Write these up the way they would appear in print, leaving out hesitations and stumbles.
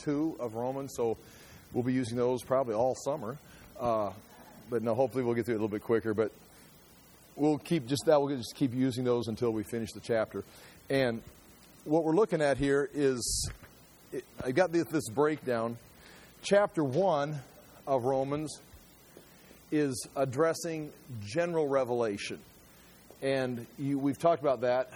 2 of Romans, so we'll be using those probably all summer. But no, hopefully we'll get through it a little bit quicker. But we'll just keep using those until we finish the chapter. And what we're looking at here is, I got this breakdown. Chapter 1 of Romans is addressing general revelation. And we've talked about that.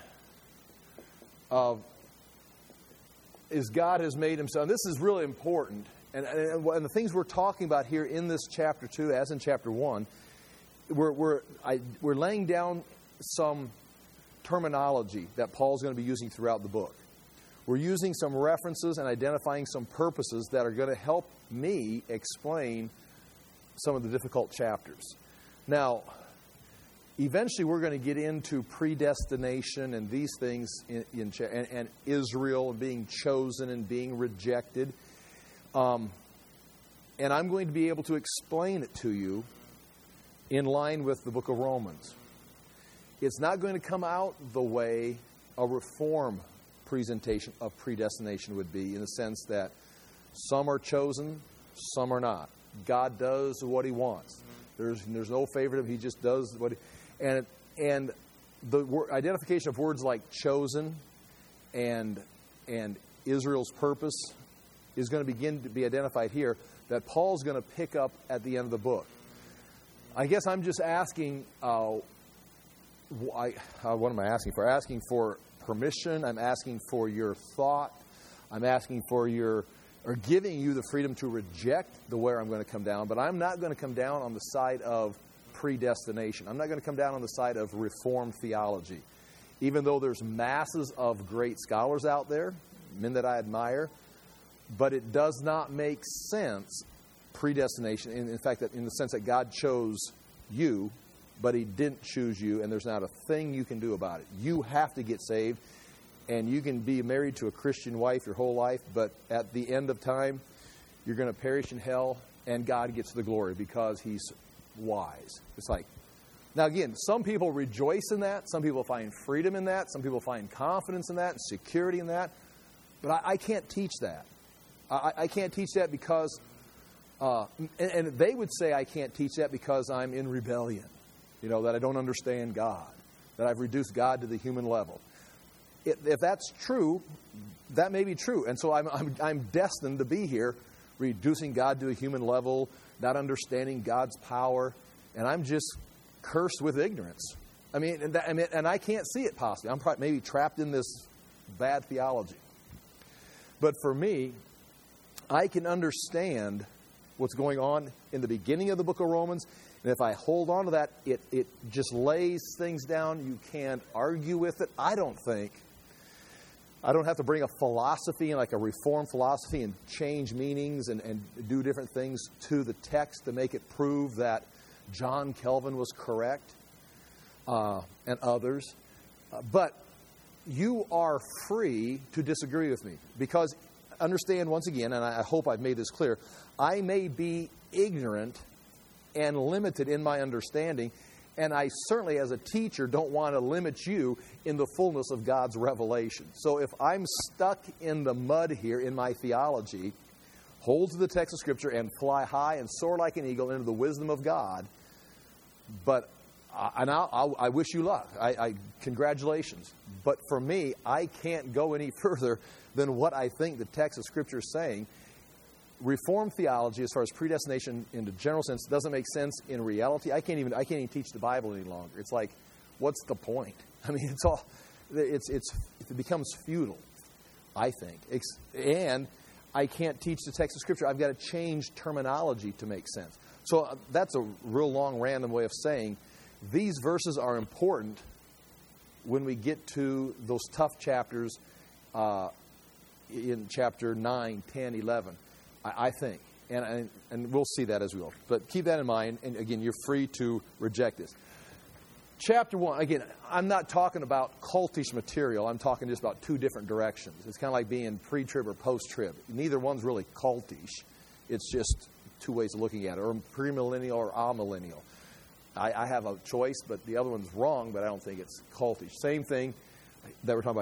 Is God has made himself. This is really important. And the things we're talking about here in this chapter 2, as in chapter 1, we're laying down some terminology that Paul's going to be using throughout the book. We're using some references and identifying some purposes that are going to help me explain some of the difficult chapters. Now, eventually we're going to get into predestination and these things and Israel and being chosen and being rejected. And I'm going to be able to explain it to you in line with the book of Romans. It's not going to come out the way a reform presentation of predestination would be, in the sense that some are chosen, some are not. God does what he wants. There's no favoritism. He just does what he... And the identification of words like chosen and Israel's purpose is going to begin to be identified here, that Paul's going to pick up at the end of the book. I guess I'm just asking, what am I asking for? Asking for permission. I'm asking for your thought. I'm asking for giving you the freedom to reject the where I'm going to come down. But I'm not going to come down on the side of predestination. I'm not going to come down on the side of Reformed theology. Even though there's masses of great scholars out there, men that I admire, but it does not make sense, predestination, in fact, that in the sense that God chose you, but he didn't choose you, and there's not a thing you can do about it. You have to get saved, and you can be married to a Christian wife your whole life, but at the end of time, you're going to perish in hell, and God gets the glory because he's wise. It's like, now again, some people rejoice in that. Some people find freedom in that. Some people find confidence in that and security in that. But I can't teach that. I can't teach that because, and they would say I can't teach that because I'm in rebellion. That I don't understand God. That I've reduced God to the human level. If that's true, that may be true. And so I'm destined to be here, reducing God to a human level, not understanding God's power, and I'm just cursed with ignorance. And I can't see it possibly. I'm probably maybe trapped in this bad theology. But for me, I can understand what's going on in the beginning of the book of Romans, and if I hold on to that, it just lays things down. You can't argue with it. I don't have to bring a philosophy, like a reformed philosophy, and change meanings and do different things to the text to make it prove that John Calvin was correct and others. But you are free to disagree with me. Because, understand once again, and I hope I've made this clear, I may be ignorant and limited in my understanding, and I certainly, as a teacher, don't want to limit you in the fullness of God's revelation. So if I'm stuck in the mud here in my theology, hold to the text of Scripture and fly high and soar like an eagle into the wisdom of God. But I wish you luck. Congratulations. But for me, I can't go any further than what I think the text of Scripture is saying. Reformed theology, as far as predestination in the general sense, doesn't make sense in reality. I can't even teach the Bible any longer. It's like, what's the point? It becomes futile, I think. And I can't teach the text of Scripture. I've got to change terminology to make sense. So that's a real long, random way of saying these verses are important when we get to those tough chapters in chapter 9, 10, 11. I think. And we'll see that as we go. But keep that in mind. And again, you're free to reject this. Chapter 1, again, I'm not talking about cultish material. I'm talking just about two different directions. It's kind of like being pre-trib or post-trib. Neither one's really cultish. It's just two ways of looking at it. Or premillennial or amillennial. I have a choice, but the other one's wrong, but I don't think it's cultish. Same thing that we're talking about here.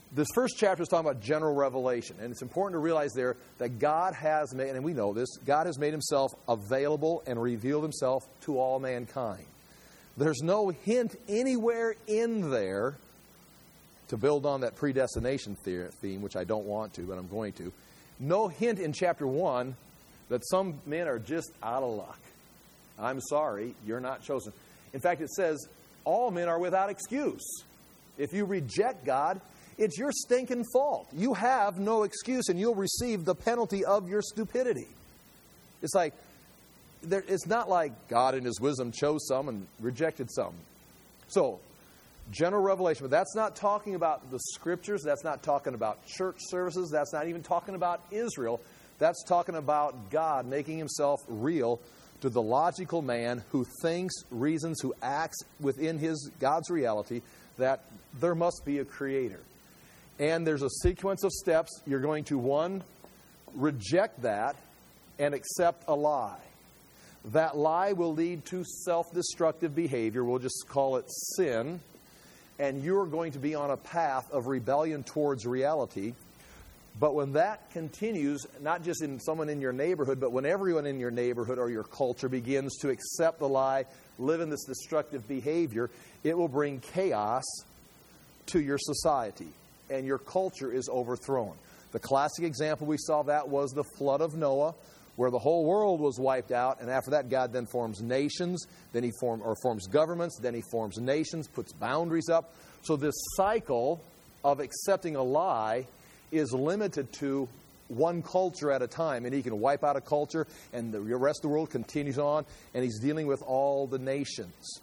This first chapter is talking about general revelation, and it's important to realize there that God has made, and we know this, God has made himself available and revealed himself to all mankind. There's no hint anywhere in there, to build on that predestination theme, which I don't want to, but I'm going to. No hint in chapter 1 that some men are just out of luck. I'm sorry, you're not chosen. In fact, it says all men are without excuse. If you reject God, it's your stinking fault. You have no excuse, and you'll receive the penalty of your stupidity. It's like, it's not like God in his wisdom chose some and rejected some. So, general revelation. But that's not talking about the Scriptures. That's not talking about church services. That's not even talking about Israel. That's talking about God making himself real to the logical man who thinks, reasons, who acts within God's reality, that there must be a creator. And there's a sequence of steps. You're going to, 1, reject that and accept a lie. That lie will lead to self-destructive behavior. We'll just call it sin. And you're going to be on a path of rebellion towards reality. But when that continues, not just in someone in your neighborhood, but when everyone in your neighborhood or your culture begins to accept the lie, live in this destructive behavior, it will bring chaos to your society. And your culture is overthrown. The classic example we saw that was the flood of Noah, where the whole world was wiped out, and after that God then forms nations, then he forms governments, then he forms nations, puts boundaries up. So this cycle of accepting a lie is limited to one culture at a time, and he can wipe out a culture, and the rest of the world continues on, and he's dealing with all the nations.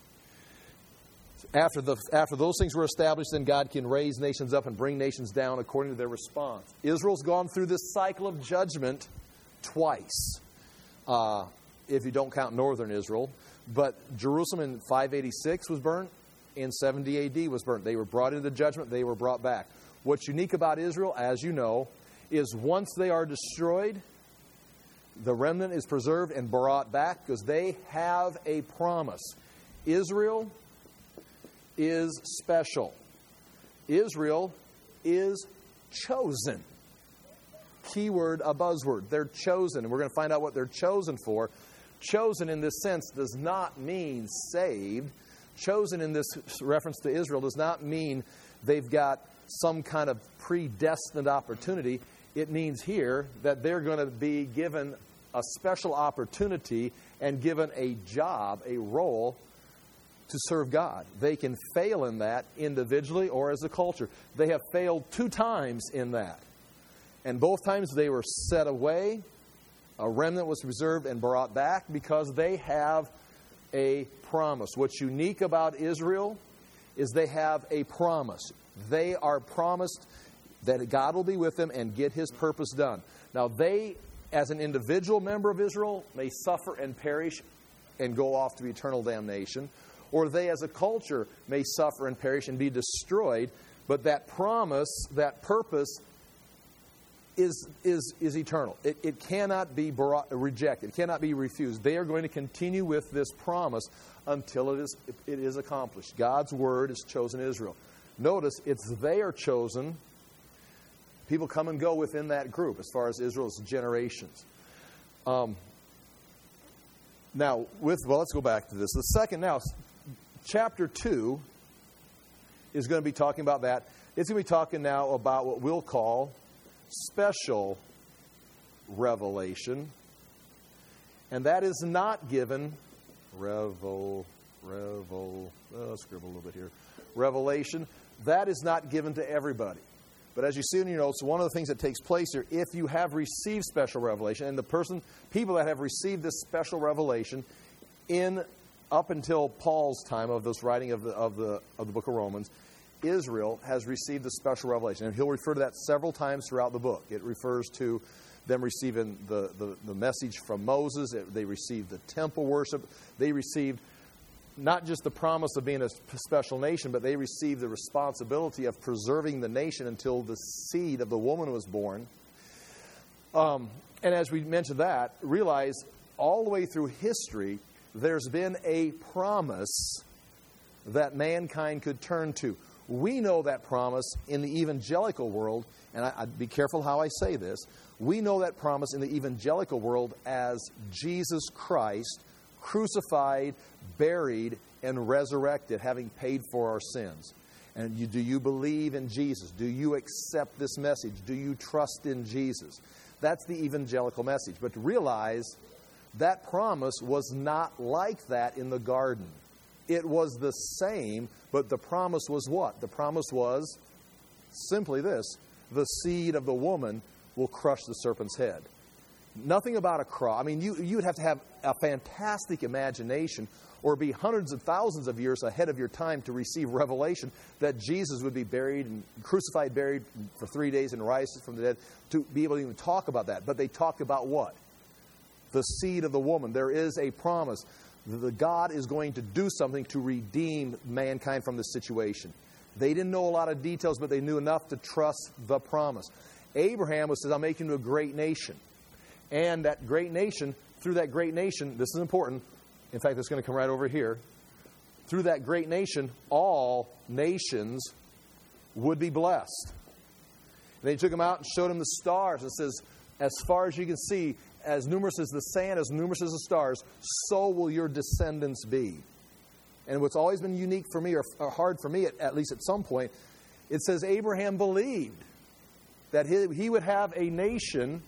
After those things were established, then God can raise nations up and bring nations down according to their response. Israel's gone through this cycle of judgment twice, if you don't count northern Israel. But Jerusalem in 586 was burnt, in 70 A.D. was burnt. They were brought into judgment, they were brought back. What's unique about Israel, as you know, is once they are destroyed, the remnant is preserved and brought back because they have a promise. Israel is special. Israel is chosen. Keyword, a buzzword. They're chosen. And we're going to find out what they're chosen for. Chosen in this sense does not mean saved. Chosen in this reference to Israel does not mean they've got some kind of predestined opportunity. It means here that they're going to be given a special opportunity and given a job, a role to serve God. They can fail in that individually or as a culture. They have failed 2 times in that. And both times they were set away. A remnant was preserved and brought back because they have a promise. What's unique about Israel is they have a promise. They are promised that God will be with them and get his purpose done. Now they, as an individual member of Israel, may suffer and perish and go off to eternal damnation. Or they as a culture may suffer and perish and be destroyed. But that promise, that purpose is eternal. It cannot be rejected. It cannot be refused. They are going to continue with this promise until it is accomplished. God's word has chosen Israel. Notice, it's they are chosen. People come and go within that group as far as Israel's generations. Now, let's go back to this. The second, now, chapter 2 is going to be talking about that. It's going to be talking now about what we'll call special revelation. And that is not given, scribble a little bit here. Revelation, that is not given to everybody. But as you see in your notes, one of the things that takes place here, if you have received special revelation, and people that have received this special revelation up until Paul's time of this writing of the book of Romans, Israel has received the special revelation. And he'll refer to that several times throughout the book. It refers to them receiving the message from Moses. They received the temple worship. They received not just the promise of being a special nation, but they received the responsibility of preserving the nation until the seed of the woman was born. And as we mentioned that, realize all the way through history, there's been a promise that mankind could turn to. We know that promise in the evangelical world, and I'd be careful how I say this. We know that promise in the evangelical world as Jesus Christ, crucified, buried, and resurrected, having paid for our sins. And do you believe in Jesus? Do you accept this message? Do you trust in Jesus? That's the evangelical message. But to realize that promise was not like that in the garden. It was the same, but the promise was what? The promise was simply this: the seed of the woman will crush the serpent's head. Nothing about a cross. I mean, you would have to have a fantastic imagination or be hundreds of thousands of years ahead of your time to receive revelation that Jesus would be buried and crucified, buried for 3 days and rises from the dead, to be able to even talk about that. But they talked about what? The seed of the woman. There is a promise. The God is going to do something to redeem mankind from this situation. They didn't know a lot of details, but they knew enough to trust the promise. Abraham says, I'll make you into a great nation. And that great nation, through that great nation, this is important. In fact, it's going to come right over here. Through that great nation, all nations would be blessed. And they took him out and showed him the stars. It says, as far as you can see, as numerous as the sand, as numerous as the stars, so will your descendants be. And what's always been unique for me, or hard for me, at least at some point, it says Abraham believed that he would have a nation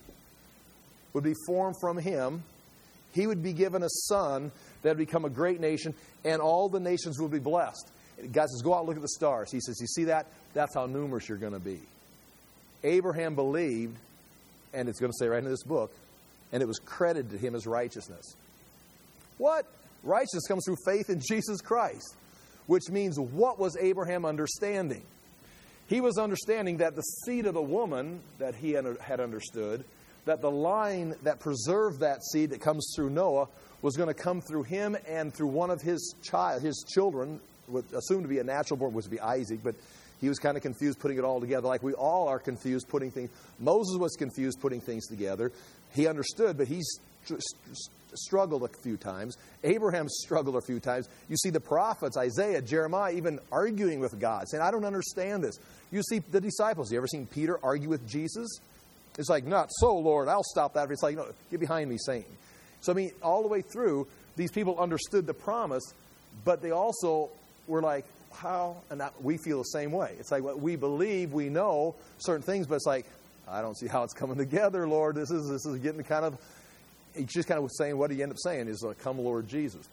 would be formed from him. He would be given a son that would become a great nation, and all the nations would be blessed. God says, go out and look at the stars. He says, you see that? That's how numerous you're going to be. Abraham believed, and it's going to say right in this book, and it was credited to him as righteousness. What? Righteousness comes through faith in Jesus Christ, which means what was Abraham understanding? He was understanding that the seed of the woman that he had understood, that the line that preserved that seed that comes through Noah was going to come through him and through one of his children, assumed to be a natural born, was to be Isaac, but he was kind of confused putting it all together, like we all are confused putting things. Moses was confused putting things together. He understood, but he's struggled a few times. Abraham struggled a few times. You see the prophets, Isaiah, Jeremiah, even arguing with God, saying, I don't understand this. You see the disciples. You ever seen Peter argue with Jesus? It's like, not so, Lord, I'll stop that. It's like, no, get behind me, Satan. So, I mean, all the way through, these people understood the promise, but they also were like, how? And we feel the same way. It's like, we believe, we know certain things, but it's like, I don't see how it's coming together, Lord. This is getting kind of, he's just kind of saying, what do you end up saying is, come, Lord Jesus.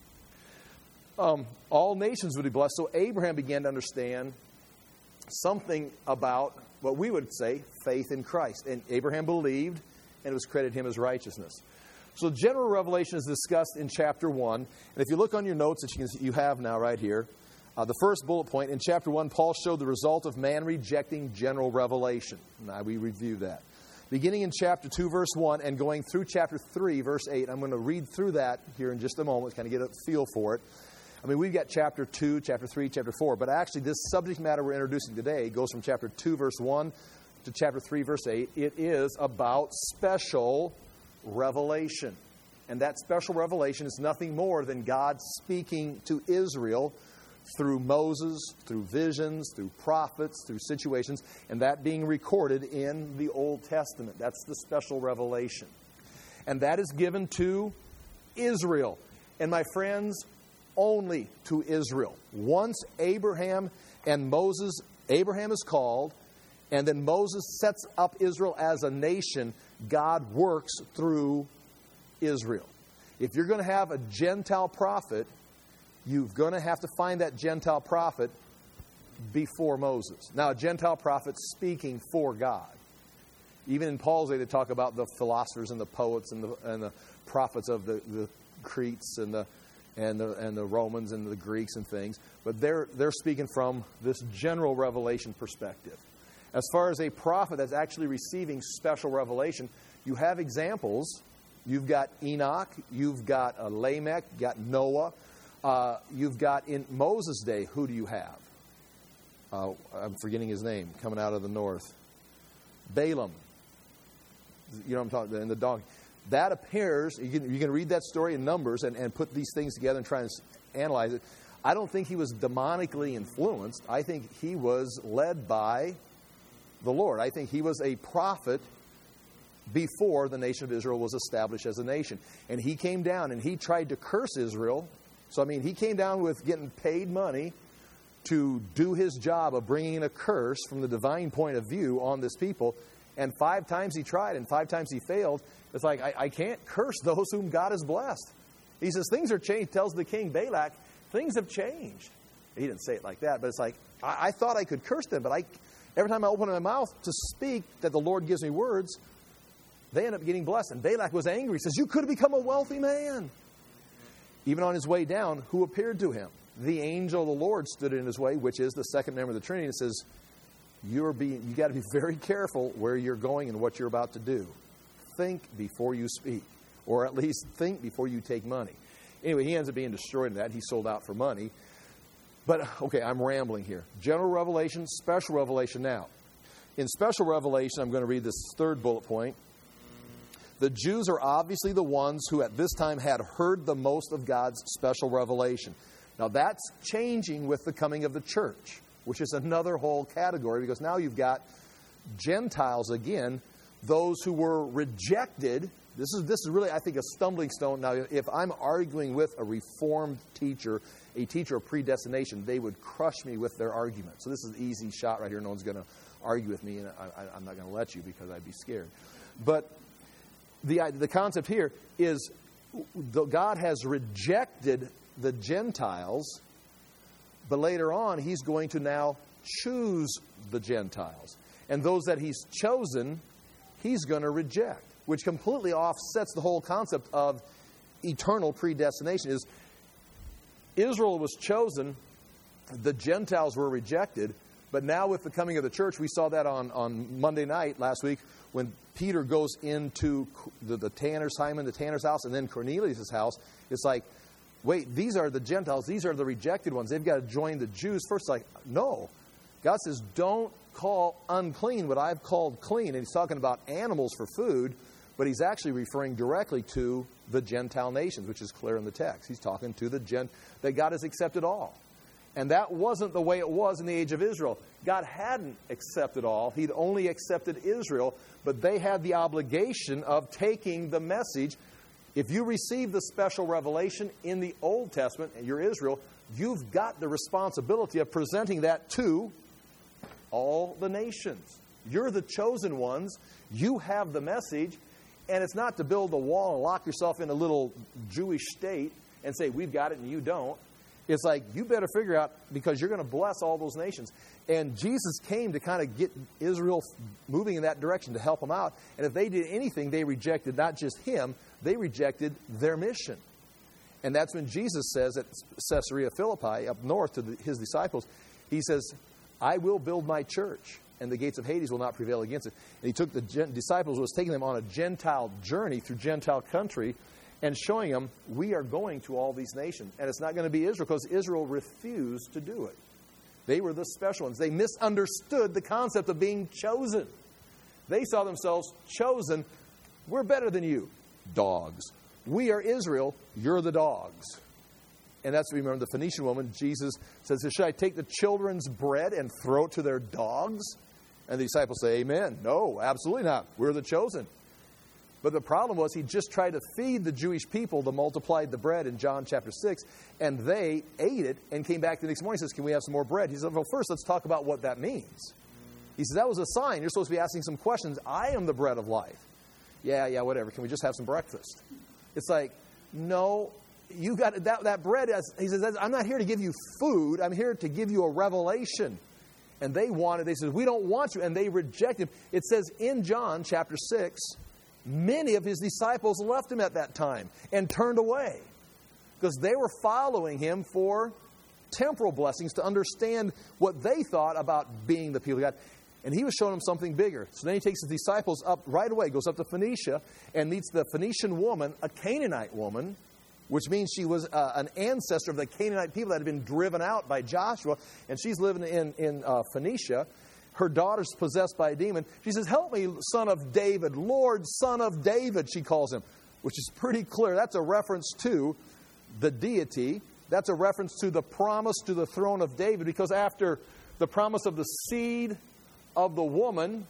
All nations would be blessed. So Abraham began to understand something about what we would say faith in Christ. And Abraham believed, and it was credited him as righteousness. So general revelation is discussed in chapter 1. And if you look on your notes that you have now right here, the first bullet point, in chapter 1, Paul showed the result of man rejecting general revelation. Now we review that. Beginning in chapter 2, verse 1, and going through chapter 3, verse 8. I'm going to read through that here in just a moment, kind of get a feel for it. I mean, we've got chapter 2, chapter 3, chapter 4, but actually this subject matter we're introducing today goes from chapter 2, verse 1 to chapter 3, verse 8. It is about special revelation. And that special revelation is nothing more than God speaking to Israel through Moses, through visions, through prophets, through situations, and that being recorded in the Old Testament. That's the special revelation. And that is given to Israel. And my friends, only to Israel. Once Abraham and Moses, Abraham is called, and then Moses sets up Israel as a nation, God works through Israel. If you're going to have a Gentile prophet, you're going to have to find that Gentile prophet before Moses. Now, a Gentile prophet speaking for God. Even in Paul's day, they talk about the philosophers and the poets and the prophets of the Cretes and the Romans and the Greeks and things. But they're speaking from this general revelation perspective. As far as a prophet that's actually receiving special revelation, you have examples. You've got Enoch, you've got Lamech, you've got Noah. You've got in Moses' day, who do you have? I'm forgetting his name, coming out of the north. Balaam. You know what I'm talking about, and the donkey. That appears, you can read that story in Numbers and put these things together and try and analyze it. I don't think he was demonically influenced. I think he was led by the Lord. I think he was a prophet before the nation of Israel was established as a nation. And he came down and he tried to curse Israel. So, he came down with getting paid money to do his job of bringing in a curse from the divine point of view on this people. And 5 times he tried, and 5 times he failed. It's like, I can't curse those whom God has blessed. He says, things are changed. Tells the king Balak, things have changed. He didn't say it like that, but it's like, I thought I could curse them, but every time I open my mouth to speak that the Lord gives me words, they end up getting blessed. And Balak was angry. He says, you could have become a wealthy man. Even on his way down, who appeared to him? The angel of the Lord stood in his way, which is the second member of the Trinity. It says, you got to be very careful where you're going and what you're about to do. Think before you speak, or at least think before you take money. Anyway, he ends up being destroyed in that. He sold out for money. But, okay, I'm rambling here. General revelation, special revelation now. In special revelation, I'm going to read this third bullet point. The Jews are obviously the ones who at this time had heard the most of God's special revelation. Now, that's changing with the coming of the church, which is another whole category, because now you've got Gentiles again, those who were rejected. This is really, I think, a stumbling stone. Now, if I'm arguing with a Reformed teacher, a teacher of predestination, they would crush me with their argument. So this is an easy shot right here. No one's going to argue with me, and I'm not going to let you because I'd be scared. But the concept here is God has rejected the Gentiles, but later on he's going to now choose the Gentiles. And those that he's chosen, he's going to reject, which completely offsets the whole concept of eternal predestination. Is Israel was chosen, the Gentiles were rejected, but now with the coming of the church, we saw that on Monday night last week when Peter goes into the tanner's, Simon the tanner's house, and then Cornelius' house. It's like, wait, these are the Gentiles, these are the rejected ones. They've got to join the Jews first. It's like, no. God says, don't call unclean what I've called clean. And he's talking about animals for food, but he's actually referring directly to the Gentile nations, which is clear in the text. He's talking to that God has accepted all. And that wasn't the way it was in the age of Israel. God hadn't accepted all. He'd only accepted Israel, but they had the obligation of taking the message. If you receive the special revelation in the Old Testament, and you're Israel, you've got the responsibility of presenting that to all the nations. You're the chosen ones. You have the message. And it's not to build a wall and lock yourself in a little Jewish state and say, we've got it and you don't. It's like, you better figure out, because you're going to bless all those nations. And Jesus came to kind of get Israel moving in that direction to help them out. And if they did anything, they rejected not just him, they rejected their mission. And that's when Jesus says at Caesarea Philippi, up north to his disciples, he says, I will build my church, and the gates of Hades will not prevail against it. And he took the disciples, was taking them on a Gentile journey through Gentile country, and showing them, we are going to all these nations. And it's not going to be Israel, because Israel refused to do it. They were the special ones. They misunderstood the concept of being chosen. They saw themselves chosen. We're better than you, dogs. We are Israel. You're the dogs. And that's, remember, the Phoenician woman, Jesus says, should I take the children's bread and throw it to their dogs? And the disciples say, amen. No, absolutely not. We're the chosen. But the problem was he just tried to feed the Jewish people the multiplied the bread in John chapter 6, and they ate it and came back the next morning and says, can we have some more bread? He said, well, first let's talk about what that means. He says, that was a sign. You're supposed to be asking some questions. I am the bread of life. Yeah, whatever. Can we just have some breakfast? It's like, no, you got that bread. He says, I'm not here to give you food. I'm here to give you a revelation. And they said, we don't want you. And they rejected him. It says in John chapter 6, many of his disciples left him at that time and turned away because they were following him for temporal blessings to understand what they thought about being the people of God. And he was showing them something bigger. So then he takes his disciples up right away, goes up to Phoenicia, and meets the Phoenician woman, a Canaanite woman, which means she was an ancestor of the Canaanite people that had been driven out by Joshua. And she's living in Phoenicia. Her daughter's possessed by a demon. She says, help me, son of David. Lord, son of David, she calls him, which is pretty clear. That's a reference to the deity, That's a reference to the promise to the throne of David, because after the promise of the seed of the woman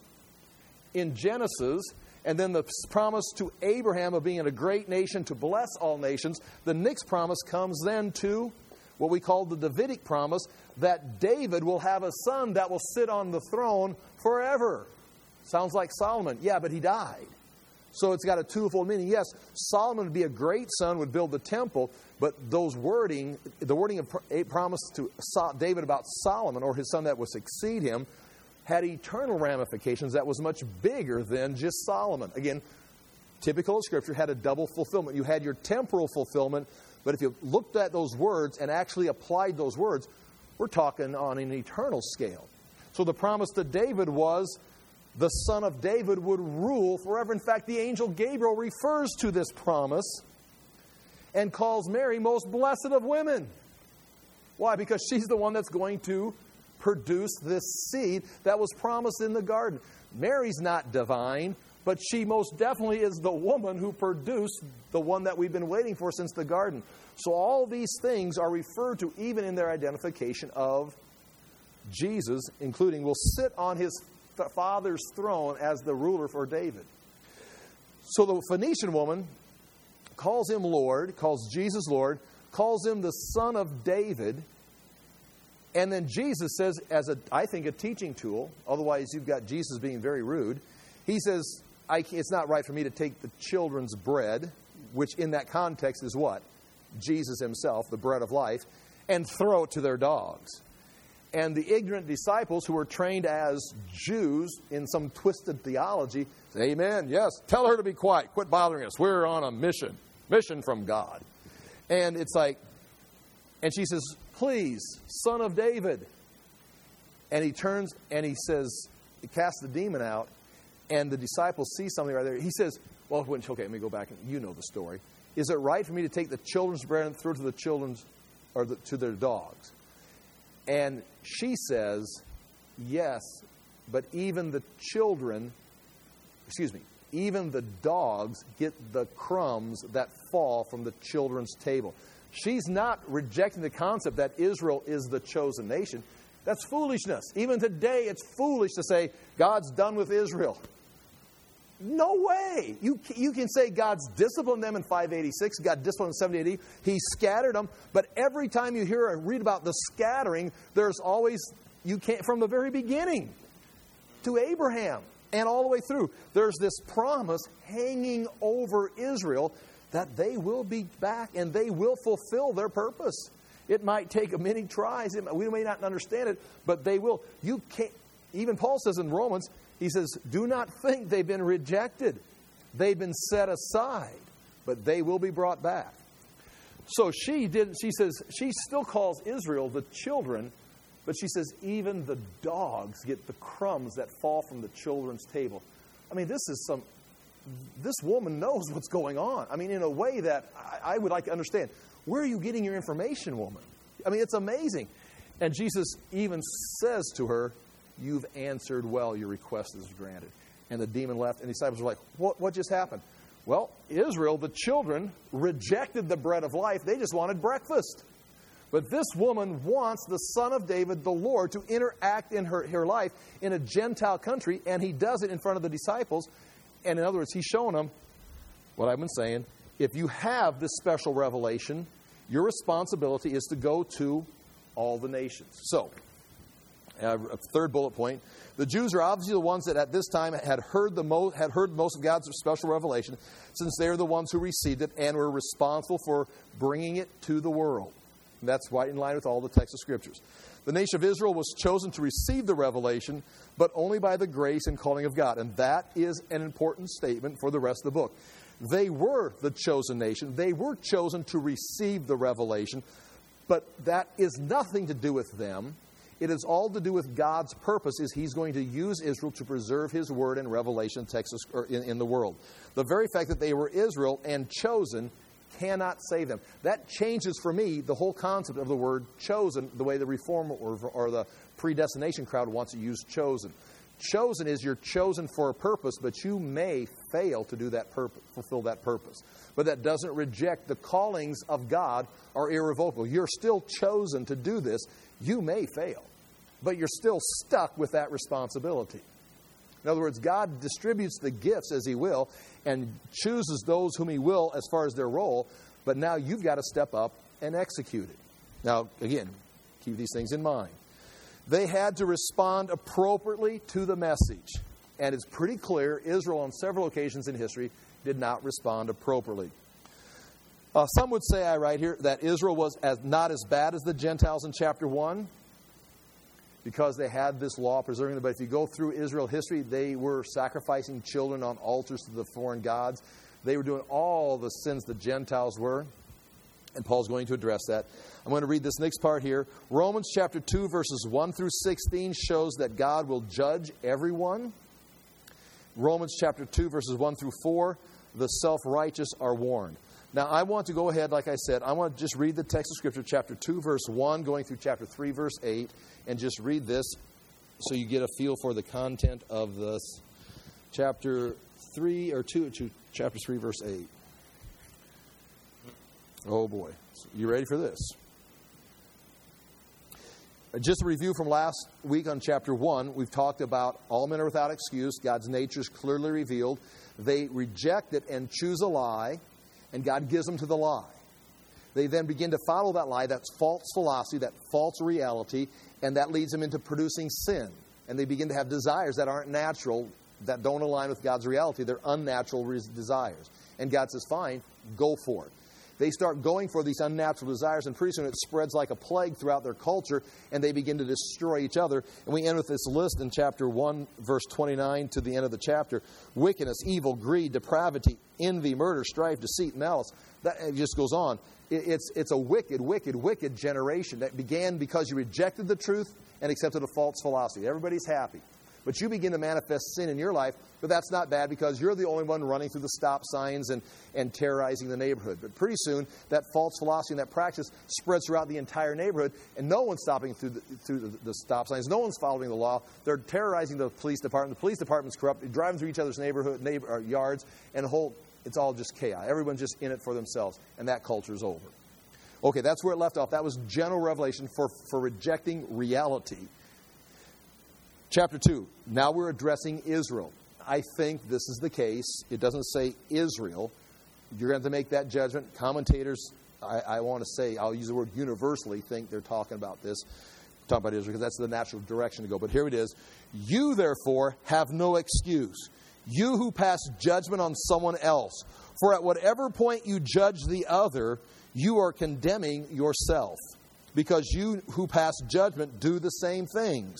in Genesis, and then the promise to Abraham of being a great nation to bless all nations, the next promise comes then to what we call the Davidic promise, that David will have a son that will sit on the throne forever. Sounds like Solomon. Yeah, but he died. So it's got a twofold meaning. Yes, Solomon would be a great son, would build the temple, but the wording of a promise to David about Solomon, or his son that would succeed him, had eternal ramifications that was much bigger than just Solomon. Again, typical of Scripture, had a double fulfillment. You had your temporal fulfillment, but if you looked at those words and actually applied those words, we're talking on an eternal scale. So the promise to David was the son of David would rule forever. In fact, the angel Gabriel refers to this promise and calls Mary most blessed of women. Why? Because she's the one that's going to produce this seed that was promised in the garden. Mary's not divine, but she most definitely is the woman who produced the one that we've been waiting for since the garden. So all these things are referred to even in their identification of Jesus, including will sit on his father's throne as the ruler for David. So the Phoenician woman calls him Lord, calls Jesus Lord, calls him the son of David. And then Jesus says, as I think a teaching tool, otherwise you've got Jesus being very rude. He says, it's not right for me to take the children's bread, which in that context is what? Jesus himself, the bread of life, and throw it to their dogs. And the ignorant disciples who were trained as Jews in some twisted theology say, amen, yes, tell her to be quiet, quit bothering us. We're on a mission from God. And it's like, and she says, please, son of David. And he turns and he says, he casts the demon out, and the disciples see something right there. He says, well, okay, let me go back, and you know the story. Is it right for me to take the children's bread and throw it to the children's, or to their dogs? And she says, yes, but even the dogs get the crumbs that fall from the children's table. She's not rejecting the concept that Israel is the chosen nation. That's foolishness. Even today, it's foolish to say God's done with Israel. No way. You can say God's disciplined them in 586. God disciplined them in 70 AD. He scattered them. But every time you hear or read about the scattering, there's always, from the very beginning to Abraham and all the way through, there's this promise hanging over Israel that they will be back and they will fulfill their purpose. It might take many tries. We may not understand it, but they will. You can't. Even Paul says in Romans, he says, do not think they've been rejected. They've been set aside, but they will be brought back. So she says, she still calls Israel the children, but she says, even the dogs get the crumbs that fall from the children's table. I mean, this woman knows what's going on. I mean, in a way that I would like to understand. Where are you getting your information, woman? I mean, it's amazing. And Jesus even says to her, you've answered well, your request is granted. And the demon left, and the disciples were like, what just happened? Well, Israel, the children, rejected the bread of life. They just wanted breakfast. But this woman wants the Son of David, the Lord, to interact in her life in a Gentile country, and he does it in front of the disciples. And in other words, he's showing them what I've been saying. If you have this special revelation, your responsibility is to go to all the nations. So, a third bullet point. The Jews are obviously the ones that at this time had heard most of God's special revelation, since they are the ones who received it and were responsible for bringing it to the world. And that's right in line with all the texts of Scriptures. The nation of Israel was chosen to receive the revelation, but only by the grace and calling of God. And that is an important statement for the rest of the book. They were the chosen nation. They were chosen to receive the revelation, but that is nothing to do with them. It is all to do with God's purpose, is he's going to use Israel to preserve his word and revelation in the world. The very fact that they were Israel and chosen cannot save them. That changes for me the whole concept of the word chosen, the way the Reform or the predestination crowd wants to use chosen. chosen is you're chosen for a purpose, but you may fail to do that purpose, fulfill that purpose. But that doesn't reject the callings of God are irrevocable. You're still chosen to do this. You may fail, but you're still stuck with that responsibility. In other words, God distributes the gifts as He will and chooses those whom He will as far as their role, but now you've got to step up and execute it. Now, again, keep these things in mind. They had to respond appropriately to the message. And it's pretty clear Israel on several occasions in history did not respond appropriately. Some would say, I write here, that Israel was not as bad as the Gentiles in chapter 1 because they had this law preserving them. But if you go through Israel history, they were sacrificing children on altars to the foreign gods. They were doing all the sins the Gentiles were. And Paul's going to address that. I'm going to read this next part here. Romans chapter 2, verses 1 through 16 shows that God will judge everyone. Romans chapter 2, verses 1 through 4, the self-righteous are warned. Now, I want to go ahead, like I said, I want to just read the text of Scripture, chapter 2, verse 1, going through chapter 3, verse 8, and just read this so you get a feel for the content of this. Chapter 3, or 2, chapter 3, verse 8. Oh, boy. You ready for this? Just a review from last week on chapter 1. We've talked about all men are without excuse. God's nature is clearly revealed. They reject it and choose a lie, and God gives them to the lie. They then begin to follow that lie, that false philosophy, that false reality, and that leads them into producing sin. And they begin to have desires that aren't natural, that don't align with God's reality. They're unnatural desires. And God says, fine, go for it. They start going for these unnatural desires, and pretty soon it spreads like a plague throughout their culture, and they begin to destroy each other. And we end with this list in chapter 1, verse 29 to the end of the chapter. Wickedness, evil, greed, depravity, envy, murder, strife, deceit, malice. It just goes on. It's a wicked, wicked, wicked generation that began because you rejected the truth and accepted a false philosophy. Everybody's happy. But you begin to manifest sin in your life, but that's not bad because you're the only one running through the stop signs and terrorizing the neighborhood. But pretty soon, that false philosophy and that practice spreads throughout the entire neighborhood, and no one's stopping through the stop signs. No one's following the law. They're terrorizing the police department. The police department's corrupt. They're driving through each other's yards, and it's all just chaos. Everyone's just in it for themselves, and that culture is over. Okay, that's where it left off. That was general revelation for rejecting reality. Chapter 2. Now we're addressing Israel. I think this is the case. It doesn't say Israel. You're going to have to make that judgment. Commentators, I want to say, I'll use the word universally, think they're talking about this. Talking about Israel, because that's the natural direction to go. But here it is. You, therefore, have no excuse. You who pass judgment on someone else. For at whatever point you judge the other, you are condemning yourself. Because you who pass judgment do the same things.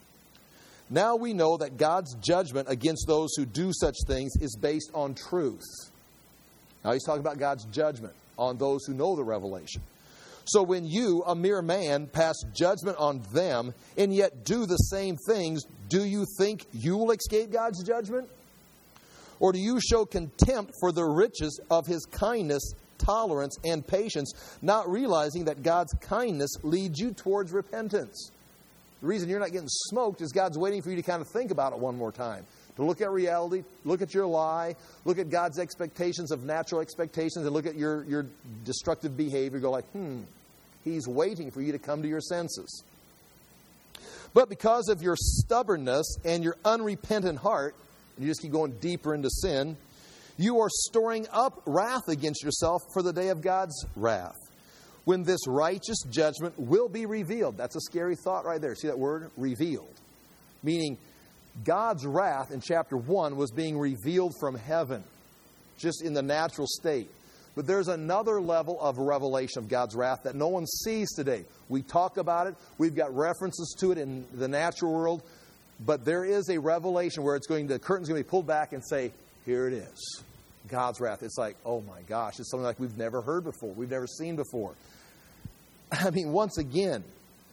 Now we know that God's judgment against those who do such things is based on truth. Now he's talking about God's judgment on those who know the revelation. So when you, a mere man, pass judgment on them and yet do the same things, do you think you will escape God's judgment? Or do you show contempt for the riches of His kindness, tolerance, and patience, not realizing that God's kindness leads you towards repentance? The reason you're not getting smoked is God's waiting for you to kind of think about it one more time. To look at reality, look at your lie, look at God's expectations of natural expectations, and look at your destructive behavior. Go like, He's waiting for you to come to your senses. But because of your stubbornness and your unrepentant heart, and you just keep going deeper into sin, you are storing up wrath against yourself for the day of God's wrath, when this righteous judgment will be revealed. That's a scary thought right there. See that word? Revealed. Meaning, God's wrath in chapter 1 was being revealed from heaven, just in the natural state. But there's another level of revelation of God's wrath that no one sees today. We talk about it. We've got references to it in the natural world. But there is a revelation where the curtain's going to be pulled back and say, here it is. God's wrath. It's like, oh my gosh, it's something like we've never heard before. We've never seen before. I mean, once again,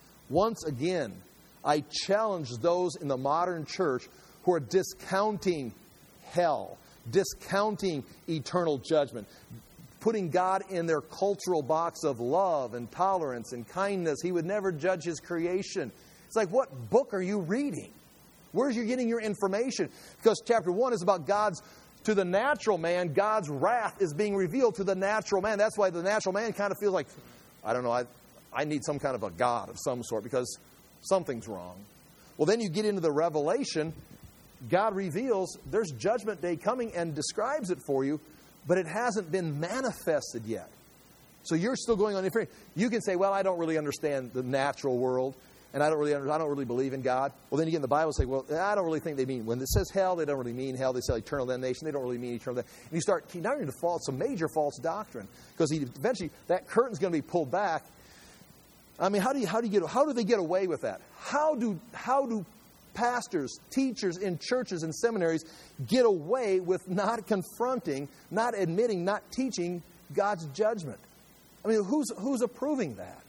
I challenge those in the modern church who are discounting hell, discounting eternal judgment, putting God in their cultural box of love and tolerance and kindness. He would never judge His creation. It's like, what book are you reading? Where's you getting your information? Because chapter 1 is about to the natural man, God's wrath is being revealed to the natural man. That's why the natural man kind of feels like, I don't know, I need some kind of a God of some sort because something's wrong. Well, then you get into the Revelation. God reveals there's judgment day coming and describes it for you, but it hasn't been manifested yet. So you're still going on. You can say, well, I don't really understand the natural world, and I don't really believe in God. Well, then you get in the Bible and say, well, I don't really think they mean, when it says hell, they don't really mean hell. They say eternal damnation. They don't really mean eternal damnation. And you start, now you're into some major false doctrine, because eventually that curtain's going to be pulled back. I mean, how do they get away with that? How do pastors, teachers in churches and seminaries get away with not confronting, not admitting, not teaching God's judgment? I mean, who's approving that?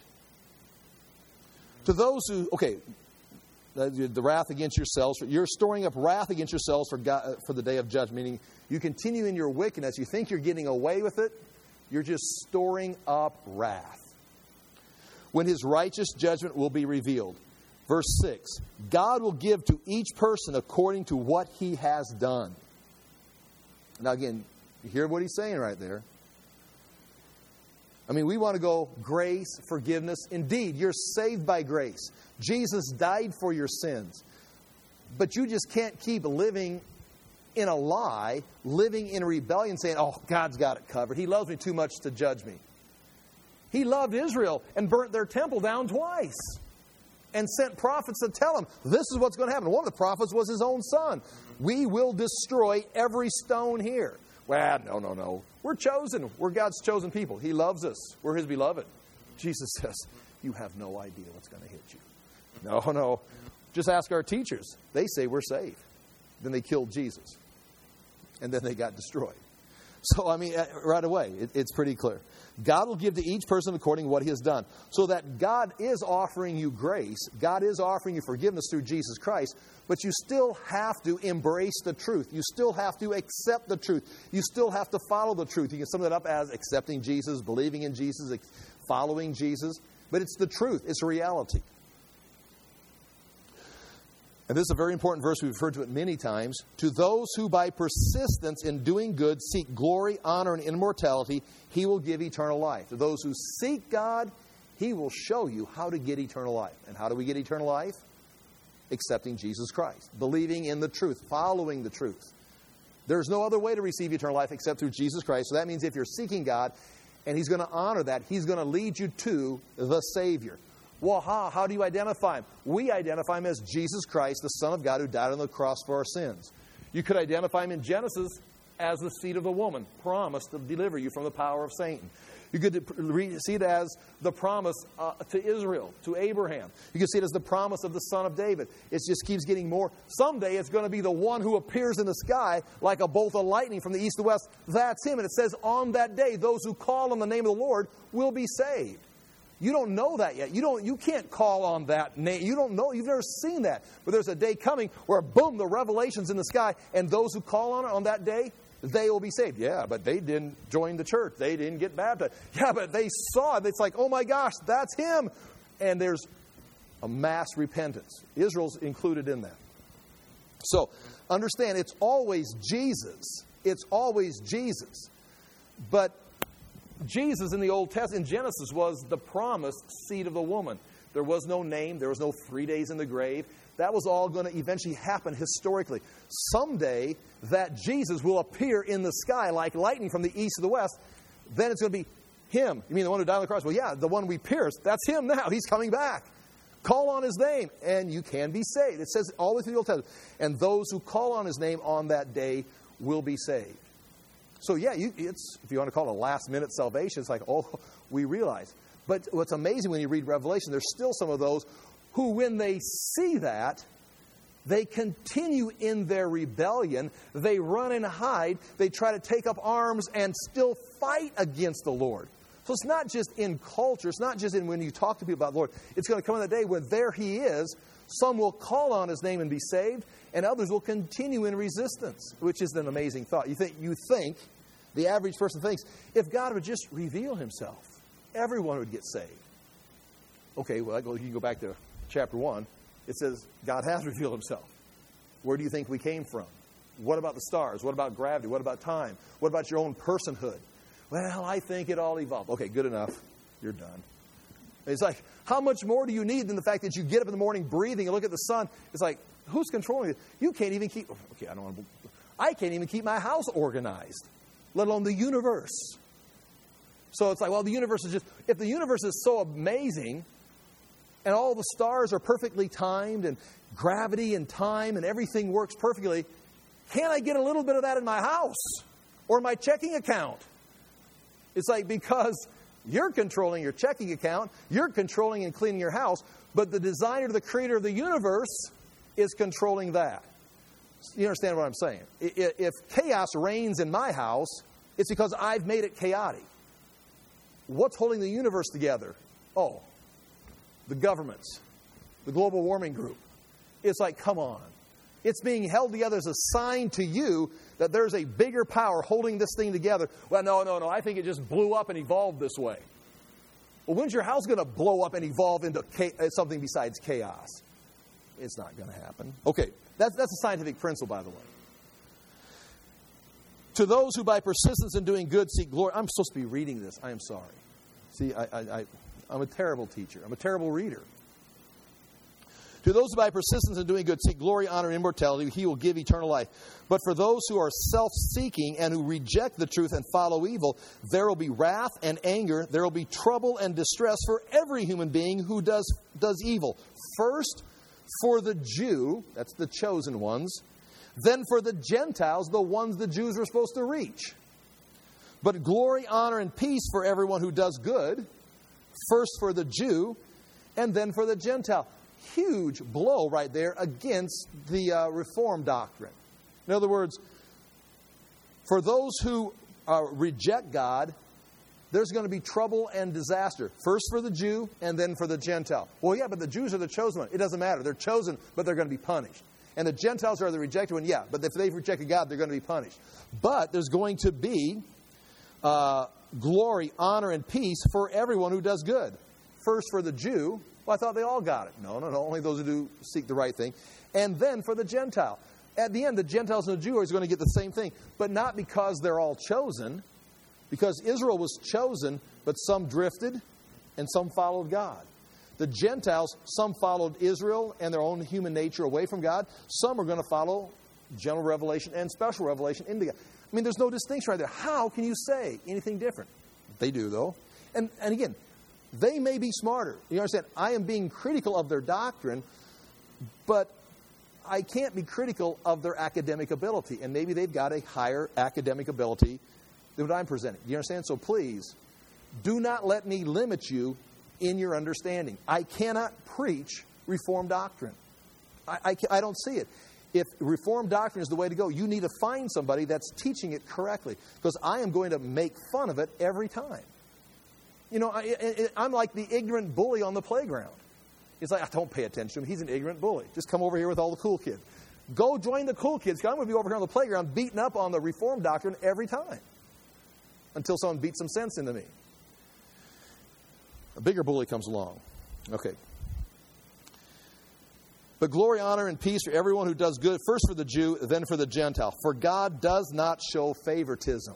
To those who, the wrath against yourselves, you're storing up wrath against yourselves for the day of judgment, meaning you continue in your wickedness, you think you're getting away with it, you're just storing up wrath. When his righteous judgment will be revealed. Verse 6, God will give to each person according to what he has done. Now again, you hear what he's saying right there. I mean, we want to go grace, forgiveness. Indeed, you're saved by grace. Jesus died for your sins. But you just can't keep living in a lie, living in rebellion, saying, oh, God's got it covered. He loves me too much to judge me. He loved Israel and burnt their temple down twice and sent prophets to tell them, this is what's going to happen. One of the prophets was his own son. We will destroy every stone here. Well, no. We're chosen. We're God's chosen people. He loves us. We're his beloved. Jesus says, you have no idea what's going to hit you. No. Just ask our teachers. They say we're saved. Then they killed Jesus. And then they got destroyed. So, I mean, right away, it's pretty clear. God will give to each person according to what he has done. So that God is offering you grace. God is offering you forgiveness through Jesus Christ. But you still have to embrace the truth. You still have to accept the truth. You still have to follow the truth. You can sum that up as accepting Jesus, believing in Jesus, following Jesus. But it's the truth. It's reality. And this is a very important verse. We've referred to it many times. To those who by persistence in doing good seek glory, honor, and immortality, he will give eternal life. To those who seek God, he will show you how to get eternal life. And how do we get eternal life? Accepting Jesus Christ. Believing in the truth. Following the truth. There's no other way to receive eternal life except through Jesus Christ. So that means if you're seeking God, and he's going to honor that, he's going to lead you to the Savior. Well, how do you identify him? We identify him as Jesus Christ, the Son of God, who died on the cross for our sins. You could identify him in Genesis as the seed of the woman, promised to deliver you from the power of Satan. You could see it as the promise to Israel, to Abraham. You could see it as the promise of the Son of David. It just keeps getting more. Someday it's going to be the one who appears in the sky like a bolt of lightning from the east to west. That's him. And it says on that day, those who call on the name of the Lord will be saved. You don't know that yet. You can't call on that name. You don't know. You've never seen that. But there's a day coming where, boom, the revelation's in the sky, and those who call on it on that day, they will be saved. Yeah, but they didn't join the church. They didn't get baptized. Yeah, but they saw it. It's like, oh my gosh, that's him. And there's a mass repentance. Israel's included in that. So, understand, it's always Jesus. It's always Jesus. But Jesus in the Old Testament, in Genesis, was the promised seed of the woman. There was no name. There was no 3 days in the grave. That was all going to eventually happen historically. Someday, that Jesus will appear in the sky like lightning from the east to the west. Then it's going to be him. You mean the one who died on the cross? Well, yeah, the one we pierced. That's him now. He's coming back. Call on his name, and you can be saved. It says all the way through the Old Testament. And those who call on his name on that day will be saved. So, yeah, if you want to call it a last-minute salvation, it's like, oh, we realize. But what's amazing when you read Revelation, there's still some of those who, when they see that, they continue in their rebellion. They run and hide. They try to take up arms and still fight against the Lord. So it's not just in culture. It's not just in when you talk to people about the Lord. It's going to come in the day when there he is. Some will call on his name and be saved, and others will continue in resistance, which is an amazing thought. You think, the average person thinks, if God would just reveal himself, everyone would get saved. Okay, well, you can go back to chapter 1. It says God has revealed himself. Where do you think we came from? What about the stars? What about gravity? What about time? What about your own personhood? Well, I think it all evolved. Okay, good enough. You're done. It's like, how much more do you need than the fact that you get up in the morning breathing and look at the sun? It's like, who's controlling it? You can't even keep, okay, I can't even keep my house organized, let alone the universe. So it's like, well, the universe is just, if the universe is so amazing and all the stars are perfectly timed and gravity and time and everything works perfectly, can't I get a little bit of that in my house or my checking account? It's like, because you're controlling your checking account, you're controlling and cleaning your house, but the designer, the creator of the universe is controlling that. You understand what I'm saying? If chaos reigns in my house, it's because I've made it chaotic. What's holding the universe together? Oh, the governments, the global warming group. It's like, come on. It's being held together as a sign to you that there's a bigger power holding this thing together. Well, no. I think it just blew up and evolved this way. Well, when's your house going to blow up and evolve into something besides chaos? It's not going to happen. Okay, that's a scientific principle, by the way. To those who by persistence in doing good seek glory. I'm supposed to be reading this. I am sorry. See, I'm a terrible teacher. I'm a terrible reader. To those who by persistence in doing good seek glory, honor, and immortality, he will give eternal life. But for those who are self-seeking and who reject the truth and follow evil, there will be wrath and anger. There will be trouble and distress for every human being who does evil. First, for the Jew, that's the chosen ones. Then for the Gentiles, the ones the Jews were supposed to reach. But glory, honor, and peace for everyone who does good. First for the Jew, and then for the Gentile. Huge blow right there against the Reform doctrine. In other words, for those who reject God, there's going to be trouble and disaster. First for the Jew, and then for the Gentile. Well, yeah, but the Jews are the chosen one. It doesn't matter. They're chosen, but they're going to be punished. And the Gentiles are the rejected one. Yeah, but if they've rejected God, they're going to be punished. But there's going to be glory, honor, and peace for everyone who does good. First for the Jew. Well, I thought they all got it. No. Only those who do seek the right thing. And then for the Gentile. At the end, the Gentiles and the Jew are going to get the same thing. But not because they're all chosen. Because Israel was chosen, but some drifted and some followed God. The Gentiles, some followed Israel and their own human nature away from God. Some are going to follow general revelation and special revelation into God. I mean, there's no distinction right there. How can you say anything different? They do, though. And again, they may be smarter. You understand? I am being critical of their doctrine, but I can't be critical of their academic ability. And maybe they've got a higher academic ability than what I'm presenting. Do you understand? So please, do not let me limit you in your understanding. I cannot preach Reformed doctrine. I don't see it. If Reformed doctrine is the way to go, you need to find somebody that's teaching it correctly. Because I am going to make fun of it every time. You know, I'm like the ignorant bully on the playground. It's like, don't pay attention to him. He's an ignorant bully. Just come over here with all the cool kids. Go join the cool kids. I'm going to be over here on the playground beating up on the Reformed doctrine every time. Until someone beats some sense into me. A bigger bully comes along. Okay. But glory, honor, and peace for everyone who does good. First for the Jew, then for the Gentile. For God does not show favoritism.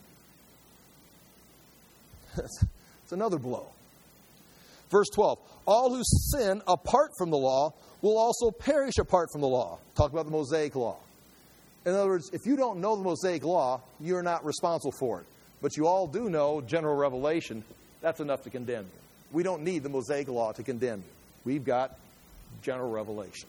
It's another blow. Verse 12. All who sin apart from the law will also perish apart from the law. Talk about the Mosaic law. In other words, if you don't know the Mosaic law, you're not responsible for it. But you all do know general revelation. That's enough to condemn you. We don't need the Mosaic law to condemn you. We've got general revelation.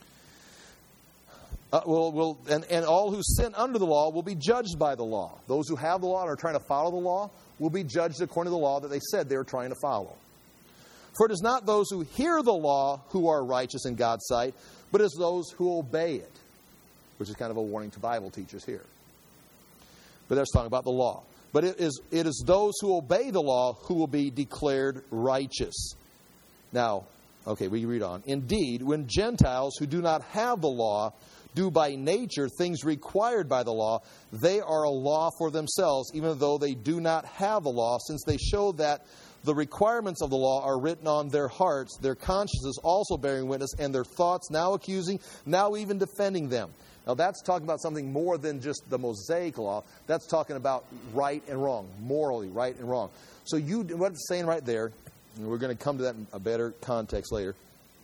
And all who sin under the law will be judged by the law. Those who have the law and are trying to follow the law will be judged according to the law that they said they were trying to follow. For it is not those who hear the law who are righteous in God's sight, but it is those who obey it. Which is kind of a warning to Bible teachers here. But that's talking about the law. But it is those who obey the law who will be declared righteous. Now, okay, we read on. Indeed, when Gentiles who do not have the law do by nature things required by the law, they are a law for themselves, even though they do not have a law, since they show that the requirements of the law are written on their hearts, their consciences also bearing witness, and their thoughts now accusing, now even defending them. Now that's talking about something more than just the Mosaic law. That's talking about right and wrong, morally right and wrong. So what it's saying right there, and we're going to come to that in a better context later,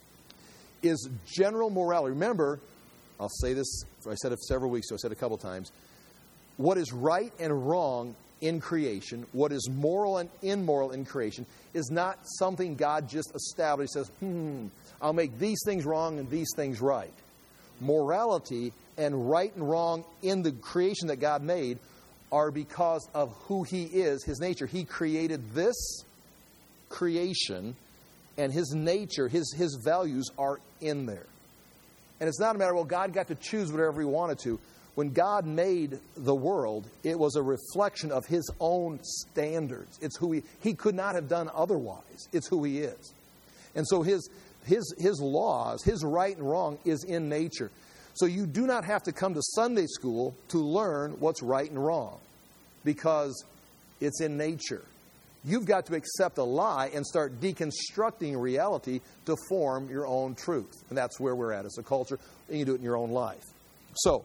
is general morality. Remember, I'll say this, I said it several weeks ago, I said it a couple times. What is right and wrong in creation, what is moral and immoral in creation, is not something God just established. Says, I'll make these things wrong and these things right. Morality and right and wrong in the creation that God made are because of who He is, His nature. He created this creation, and His nature, His values are in there. And it's not a matter, well, God got to choose whatever He wanted to. When God made the world, it was a reflection of His own standards. It's who He could not have done otherwise. It's who He is. And so His laws, His right and wrong is in nature. So you do not have to come to Sunday school to learn what's right and wrong, because it's in nature. You've got to accept a lie and start deconstructing reality to form your own truth. And that's where we're at as a culture, and you do it in your own life. So,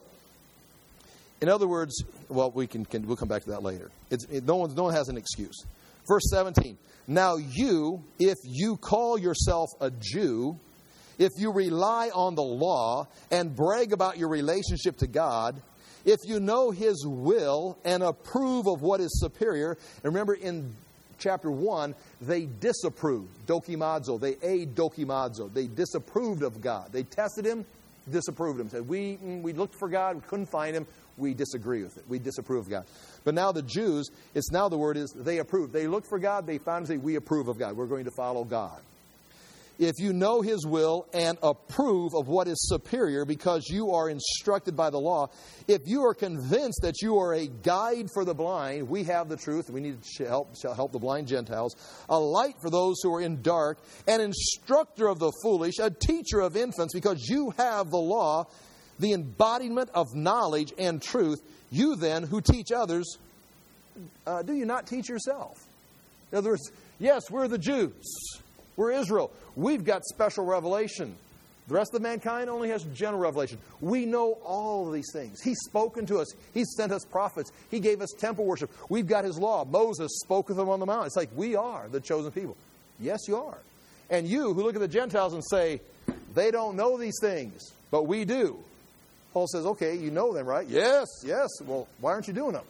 in other words, well, we'll come back to that later. No one has an excuse. Verse 17. Now you, if you call yourself a Jew, if you rely on the law and brag about your relationship to God, if you know His will and approve of what is superior, and remember in chapter 1, they disapproved, dokimazo, they disapproved of God. They tested Him, disapproved Him, said, we looked for God, we couldn't find Him, we disagree with it, we disapprove of God. But now the Jews, the word is, they approve. They looked for God, they found Him, say, we approve of God, we're going to follow God. If you know His will and approve of what is superior because you are instructed by the law, if you are convinced that you are a guide for the blind, we have the truth, we need to help the blind Gentiles, a light for those who are in dark, an instructor of the foolish, a teacher of infants, because you have the law, the embodiment of knowledge and truth, you then who teach others, do you not teach yourself? In other words, yes, we're the Jews. We're Israel. We've got special revelation. The rest of mankind only has general revelation. We know all of these things. He's spoken to us. He's sent us prophets. He gave us temple worship. We've got His law. Moses spoke with them on the mountain. It's like we are the chosen people. Yes, you are. And you who look at the Gentiles and say, they don't know these things, but we do. Paul says, okay, you know them, right? Yes. Well, why aren't you doing them?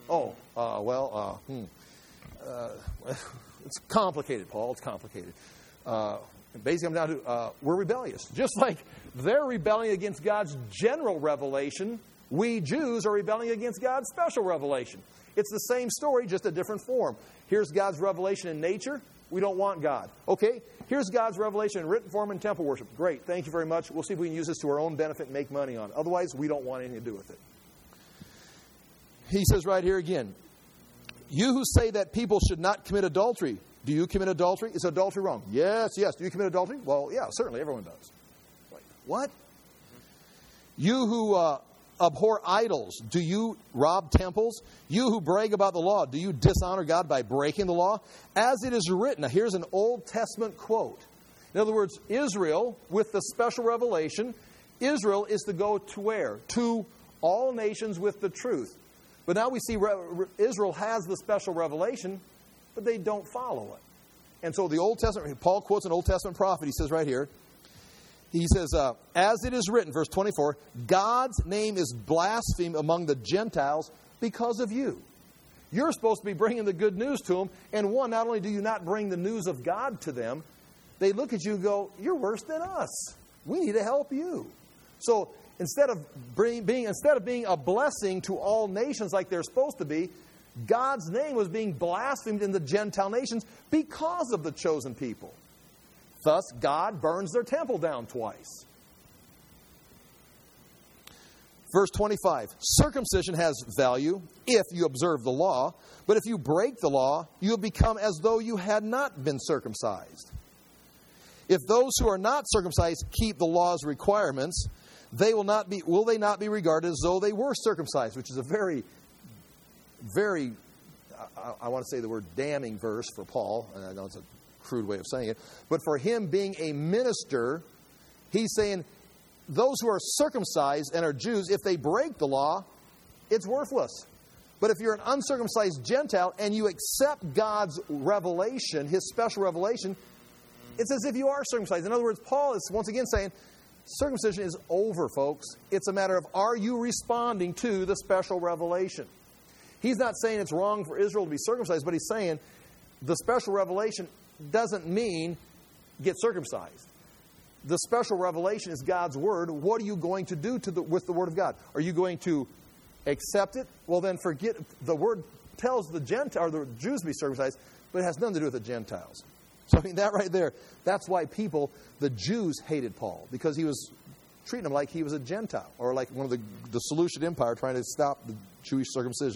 It's complicated, Paul. It's complicated. Basically, comes down to we're rebellious. Just like they're rebelling against God's general revelation, we Jews are rebelling against God's special revelation. It's the same story, just a different form. Here's God's revelation in nature. We don't want God. Okay, here's God's revelation in written form and temple worship. Great, thank you very much. We'll see if we can use this to our own benefit and make money on it. Otherwise, we don't want anything to do with it. He says right here again, you who say that people should not commit adultery, do you commit adultery? Is adultery wrong? Yes. Do you commit adultery? Well, yeah, certainly, everyone does. Wait, what? You who abhor idols, do you rob temples? You who brag about the law, do you dishonor God by breaking the law? As it is written, now here's an Old Testament quote. In other words, Israel, with the special revelation, Israel is to go to where? To all nations with the truth. But now we see Israel has the special revelation, but they don't follow it. And so the Old Testament, Paul quotes an Old Testament prophet. He says right here, he says, as it is written, verse 24, God's name is blasphemed among the Gentiles because of you. You're supposed to be bringing the good news to them. And not only do you not bring the news of God to them, they look at you and go, you're worse than us. We need to help you. So instead of being a blessing to all nations like they're supposed to be, God's name was being blasphemed in the Gentile nations because of the chosen people. Thus, God burns their temple down twice. Verse 25, circumcision has value if you observe the law, but if you break the law, you have become as though you had not been circumcised. If those who are not circumcised keep the law's requirements, will they not be regarded as though they were circumcised? Which is a very, very, I want to say the word damning verse for Paul. And I know it's a crude way of saying it. But for him being a minister, he's saying those who are circumcised and are Jews, if they break the law, it's worthless. But if you're an uncircumcised Gentile and you accept God's revelation, His special revelation, it's as if you are circumcised. In other words, Paul is once again saying, circumcision is over, folks. It's a matter of, are you responding to the special revelation? He's not saying it's wrong for Israel to be circumcised, but he's saying the special revelation doesn't mean get circumcised. The special revelation is God's Word. What are you going to do with the Word of God? Are you going to accept it? Well, then forget. The Word tells the Jews to be circumcised, but it has nothing to do with the Gentiles. So, I mean, that right there, that's why the Jews hated Paul, because he was treating them like he was a Gentile, or like one of the Seleucid Empire trying to stop the Jewish circumcision.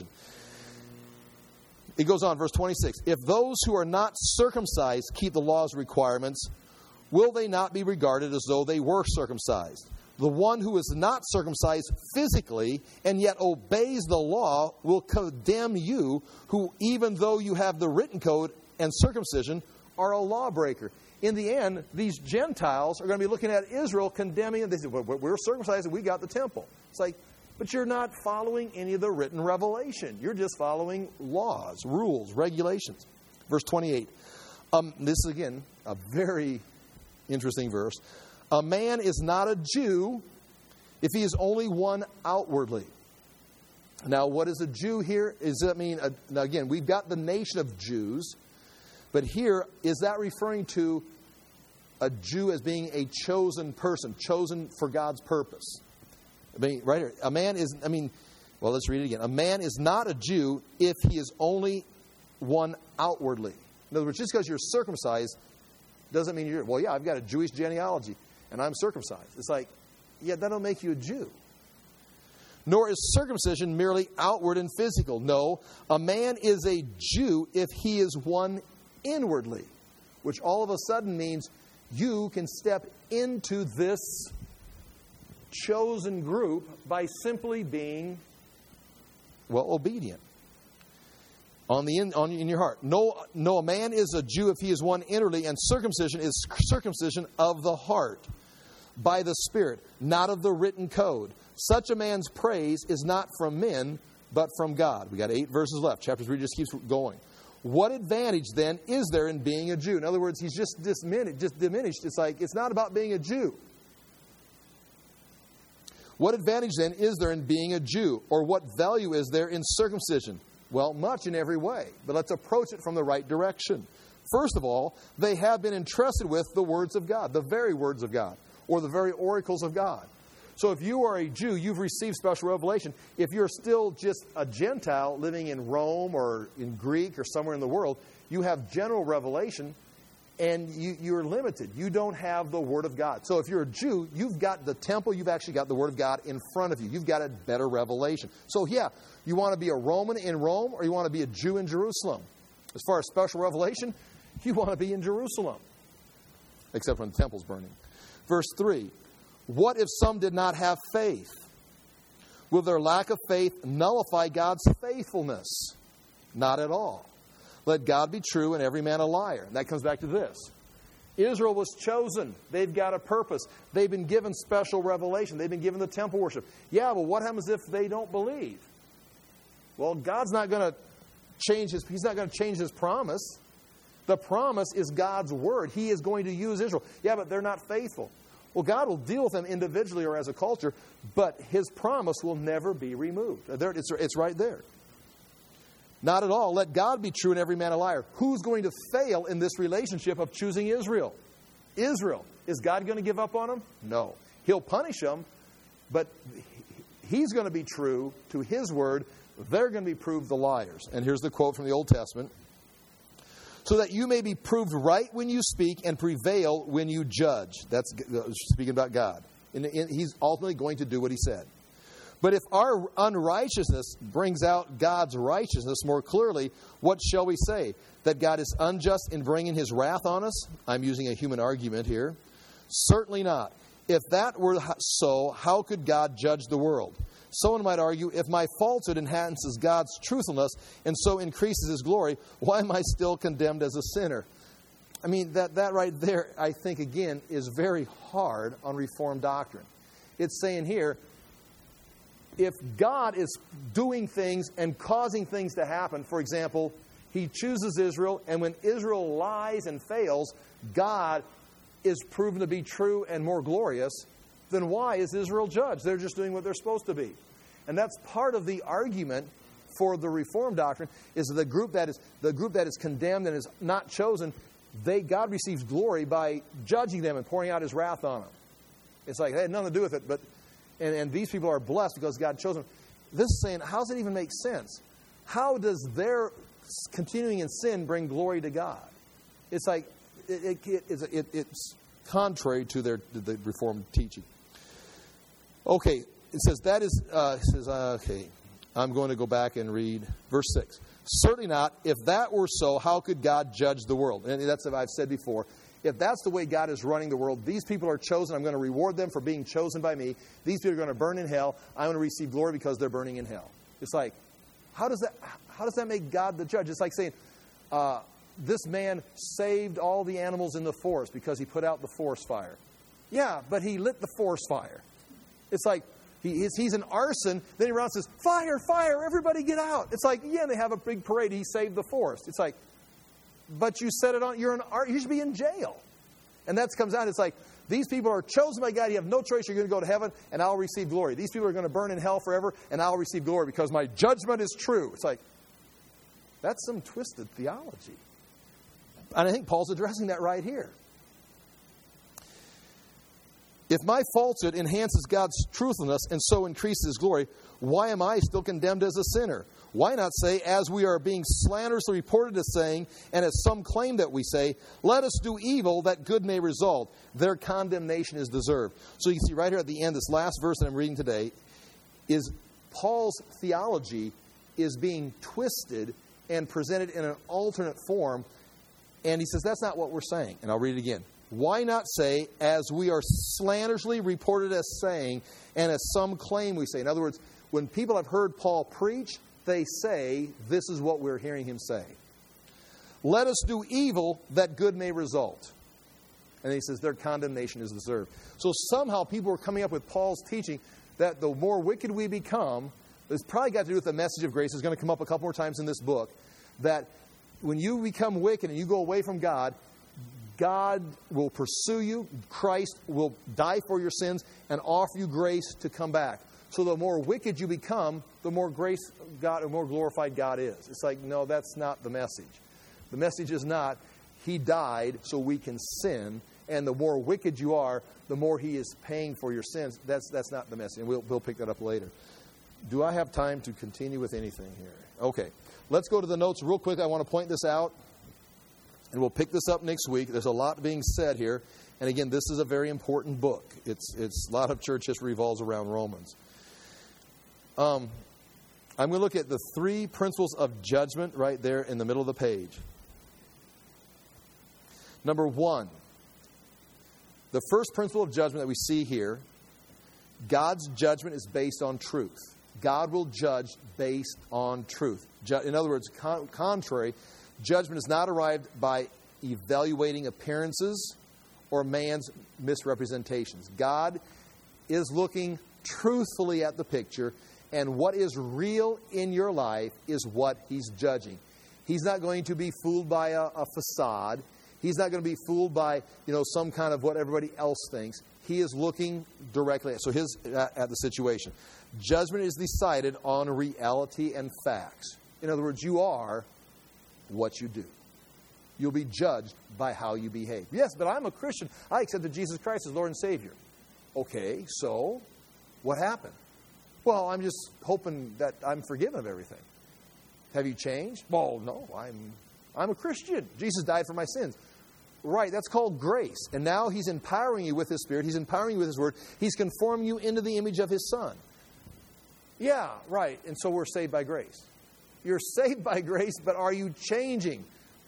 It goes on, verse 26. If those who are not circumcised keep the law's requirements, will they not be regarded as though they were circumcised? The one who is not circumcised physically and yet obeys the law will condemn you, who even though you have the written code and circumcision, are a lawbreaker. In the end, these Gentiles are going to be looking at Israel, condemning them. They say, well, we're circumcised and we got the temple. It's like, but you're not following any of the written revelation. You're just following laws, rules, regulations. Verse 28. This is, again, a very interesting verse. A man is not a Jew if he is only one outwardly. Now, what is a Jew here? Does that mean, now again, we've got the nation of Jews, but here, is that referring to a Jew as being a chosen person, chosen for God's purpose? I mean, right here, let's read it again. A man is not a Jew if he is only one outwardly. In other words, just because you're circumcised doesn't mean I've got a Jewish genealogy and I'm circumcised. It's like, yeah, that don't make you a Jew. Nor is circumcision merely outward and physical. No, a man is a Jew if he is one inwardly, which all of a sudden means you can step into this chosen group by simply being, obedient in your heart. No, a man is a Jew if he is one inwardly, and circumcision is circumcision of the heart by the Spirit, not of the written code. Such a man's praise is not from men, but from God. We got 8 verses left. Chapter 3 just keeps going. What advantage, then, is there in being a Jew? In other words, he's just diminished. It's like, it's not about being a Jew. What advantage, then, is there in being a Jew? Or what value is there in circumcision? Well, much in every way. But let's approach it from the right direction. First of all, they have been entrusted with the words of God, the very words of God, or the very oracles of God. So if you are a Jew, you've received special revelation. If you're still just a Gentile living in Rome or in Greek or somewhere in the world, you have general revelation and you're limited. You don't have the Word of God. So if you're a Jew, you've got the temple, you've actually got the Word of God in front of you. You've got a better revelation. So yeah, you want to be a Roman in Rome or you want to be a Jew in Jerusalem? As far as special revelation, you want to be in Jerusalem. Except when the temple's burning. Verse 3. What if some did not have faith? Will their lack of faith nullify God's faithfulness? Not at all. Let God be true and every man a liar. And that comes back to this. Israel was chosen. They've got a purpose. They've been given special revelation. They've been given the temple worship. Yeah, but what happens if they don't believe? Well, God's not going to He's not going to change His promise. The promise is God's Word. He is going to use Israel. Yeah, but they're not faithful. Well, God will deal with them individually or as a culture, but His promise will never be removed. It's right there. Not at all. Let God be true and every man a liar. Who's going to fail in this relationship of choosing Israel? Israel. Is God going to give up on them? No. He'll punish them, but He's going to be true to His Word. They're going to be proved the liars. And here's the quote from the Old Testament. So that you may be proved right when you speak and prevail when you judge. That's speaking about God. And He's ultimately going to do what He said. But if our unrighteousness brings out God's righteousness more clearly, what shall we say? That God is unjust in bringing His wrath on us? I'm using a human argument here. Certainly not. If that were so, how could God judge the world? Someone might argue, if my falsehood enhances God's truthfulness and so increases His glory, why am I still condemned as a sinner? I mean, that right there, I think, again, is very hard on Reformed doctrine. It's saying here, if God is doing things and causing things to happen, for example, He chooses Israel, and when Israel lies and fails, God is proven to be true and more glorious, then why is Israel judged? They're just doing what they're supposed to be. And that's part of the argument for the Reformed doctrine, is the group that is condemned and is not chosen, God receives glory by judging them and pouring out His wrath on them. It's like they had nothing to do with it, but and these people are blessed because God chose them. This is saying, how does it even make sense? How does their continuing in sin bring glory to God? It's like it's contrary to the Reformed teaching. Okay, it says that is. Okay, I'm going to go back and read verse 6. Certainly not. If that were so, how could God judge the world? And that's what I've said before. If that's the way God is running the world, these people are chosen. I'm going to reward them for being chosen by me. These people are going to burn in hell. I'm going to receive glory because they're burning in hell. It's like, how does that make God the judge? It's like saying, this man saved all the animals in the forest because he put out the forest fire. Yeah, but he lit the forest fire. It's like, he's an arson. Then he runs and says, fire, fire, everybody get out. It's like, yeah, they have a big parade. He saved the forest. It's like, but you set it on, you should be in jail. And that comes out, it's like, these people are chosen by God. You have no choice. You're going to go to heaven, and I'll receive glory. These people are going to burn in hell forever, and I'll receive glory because my judgment is true. It's like, that's some twisted theology. And I think Paul's addressing that right here. If my falsehood enhances God's truthfulness and so increases His glory, why am I still condemned as a sinner? Why not say, as we are being slanderously reported as saying, and as some claim that we say, let us do evil that good may result. Their condemnation is deserved. So you see right here at the end, this last verse that I'm reading today, is Paul's theology is being twisted and presented in an alternate form. And he says, that's not what we're saying. And I'll read it again. Why not say, as we are slanderously reported as saying, and as some claim we say? In other words, when people have heard Paul preach, they say, this is what we're hearing him say. Let us do evil that good may result. And he says, their condemnation is deserved. So somehow people are coming up with Paul's teaching that the more wicked we become, it's probably got to do with the message of grace. It's going to come up a couple more times in this book, that when you become wicked and you go away from God, God will pursue you. Christ will die for your sins and offer you grace to come back. So the more wicked you become, the more grace God, the more glorified God is. It's like, no, that's not the message. The message is not, He died so we can sin, and the more wicked you are, the more He is paying for your sins. That's not the message. And we'll pick that up later. Do I have time to continue with anything here? Okay. Let's go to the notes real quick. I want to point this out. And we'll pick this up next week. There's a lot being said here. And again, this is a very important book. It's a lot of church history revolves around Romans. I'm going to look at the 3 principles of judgment right there in the middle of the page. Number 1, the first principle of judgment that we see here, God's judgment is based on truth. God will judge based on truth. In other words, contrary, judgment is not arrived by evaluating appearances or man's misrepresentations. God is looking truthfully at the picture, and what is real in your life is what He's judging. He's not going to be fooled by a facade. He's not going to be fooled by, some kind of what everybody else thinks. He is looking directly at the situation. Judgment is decided on reality and facts. In other words, you are what you do. You'll be judged by how you behave. Yes, but I'm a Christian. I accepted Jesus Christ as Lord and Savior. Okay, so what happened? Well, I'm just hoping that I'm forgiven of everything. Have you changed? Well, no, I'm a Christian. Jesus died for my sins. Right, that's called grace. And now He's empowering you with His Spirit. He's empowering you with His Word. He's conforming you into the image of His Son. Yeah, right. And so we're saved by grace. You're saved by grace, but are you changing?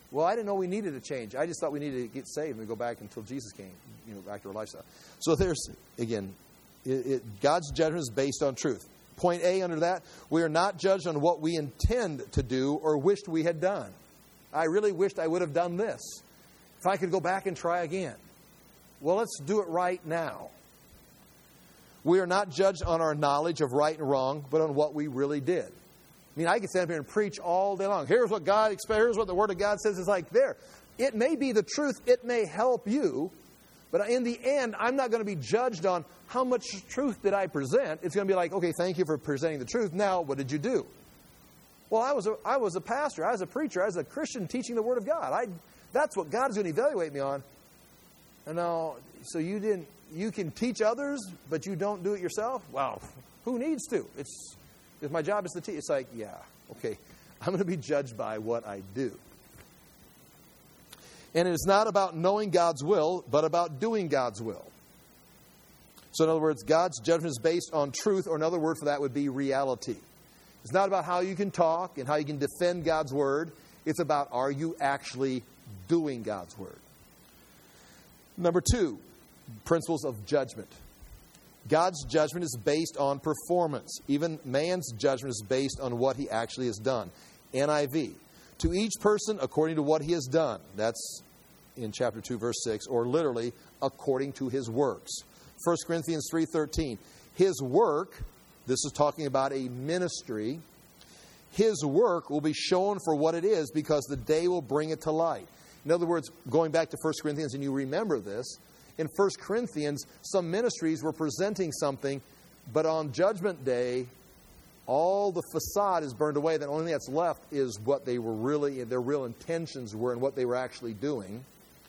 Well, I didn't know we needed a change. I just thought we needed to get saved and go back until Jesus came, back to our lifestyle. So there's, again, God's judgment is based on truth. Point A under that, we are not judged on what we intend to do or wished we had done. I really wished I would have done this. If I could go back and try again. Well, let's do it right now. We are not judged on our knowledge of right and wrong, but on what we really did. I mean, I could stand up here and preach all day long. Here's what God expects. Here's what the Word of God says. It's like there. It may be the truth. It may help you. But in the end, I'm not going to be judged on how much truth did I present. It's going to be like, okay, thank you for presenting the truth. Now, what did you do? Well, I was a pastor. I was a preacher. I was a Christian teaching the Word of God. That's what God is going to evaluate me on. And now, so you can teach others, but you don't do it yourself? Well, who needs to? If my job is to teach, it's like, yeah, okay, I'm going to be judged by what I do. And it is not about knowing God's will, but about doing God's will. So in other words, God's judgment is based on truth, or another word for that would be reality. It's not about how you can talk and how you can defend God's Word. It's about, are you actually doing God's Word? Number 2, principles of judgment. God's judgment is based on performance. Even man's judgment is based on what he actually has done. NIV. To each person according to what he has done. That's in chapter 2, verse 6, or literally, according to his works. 1 Corinthians 3:13. His work, this is talking about a ministry, his work will be shown for what it is because the day will bring it to light. In other words, going back to 1 Corinthians, and you remember this, in 1 Corinthians, some ministries were presenting something, but on Judgment Day, all the facade is burned away. The only thing that's left is what they were really, their real intentions were and what they were actually doing.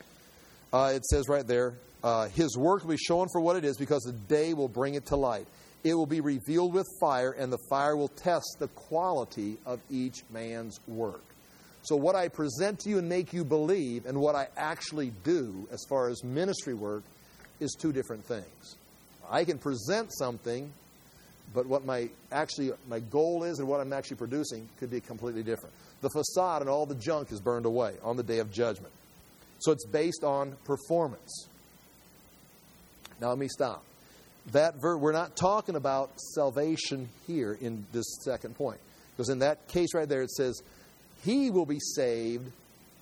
It says right there, his work will be shown for what it is because the day will bring it to light. It will be revealed with fire, and the fire will test the quality of each man's work. So what I present to you and make you believe and what I actually do as far as ministry work is two different things. I can present something, but what my goal is and what I'm actually producing could be completely different. The facade and all the junk is burned away on the day of judgment. So it's based on performance. Now let me stop. We're not talking about salvation here in this second point. Because in that case right there it says, he will be saved,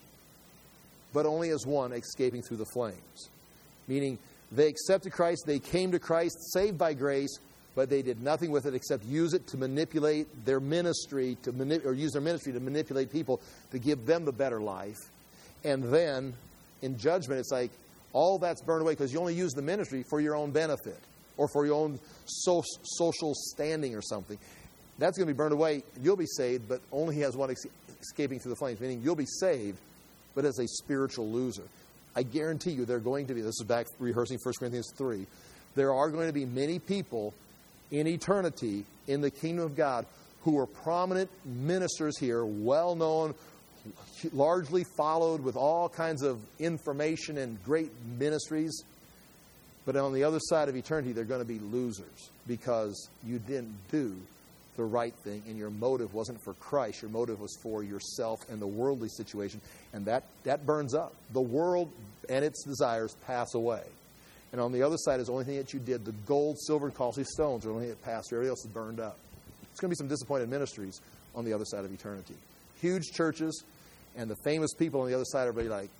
but only as one escaping through the flames. Meaning, they accepted Christ, they came to Christ, saved by grace, but they did nothing with it except use it to manipulate their ministry, use their ministry to manipulate people to give them the better life. And then, in judgment, it's like, all that's burned away because you only use the ministry for your own benefit or for your own social standing or something. That's going to be burned away. You'll be saved, but only he has one escaping through the flames, meaning you'll be saved, but as a spiritual loser. I guarantee you they're going to be, this is back rehearsing 1 Corinthians 3, there are going to be many people in eternity in the kingdom of God who are prominent ministers here, well-known, largely followed with all kinds of information and great ministries, but on the other side of eternity they're going to be losers because you didn't do the right thing, and your motive wasn't for Christ. Your motive was for yourself and the worldly situation, and that burns up. The world and its desires pass away. And on the other side is the only thing that you did, the gold, silver, and costly stones are the only thing that passed. Everything else is burned up. It's going to be some disappointed ministries on the other side of eternity. Huge churches, and the famous people on the other side are really like,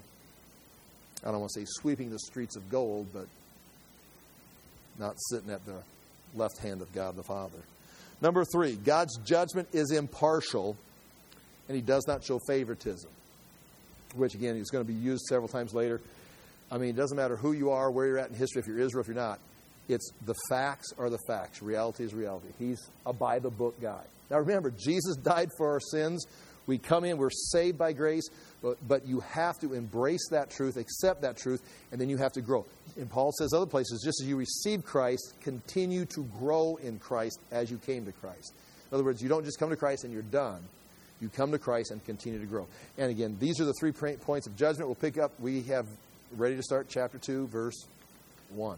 I don't want to say sweeping the streets of gold, but not sitting at the left hand of God the Father. Number 3, God's judgment is impartial, and he does not show favoritism, which, again, is going to be used several times later. I mean, it doesn't matter who you are, where you're at in history, if you're Israel, if you're not. It's the facts are the facts. Reality is reality. He's a by-the-book guy. Now, remember, Jesus died for our sins. We come in, we're saved by grace, but you have to embrace that truth, accept that truth, and then you have to grow. And Paul says other places, just as you received Christ, continue to grow in Christ as you came to Christ. In other words, you don't just come to Christ and you're done. You come to Christ and continue to grow. And again, these are the 3 points of judgment. We'll pick up, we have ready to start chapter 2, verse 1.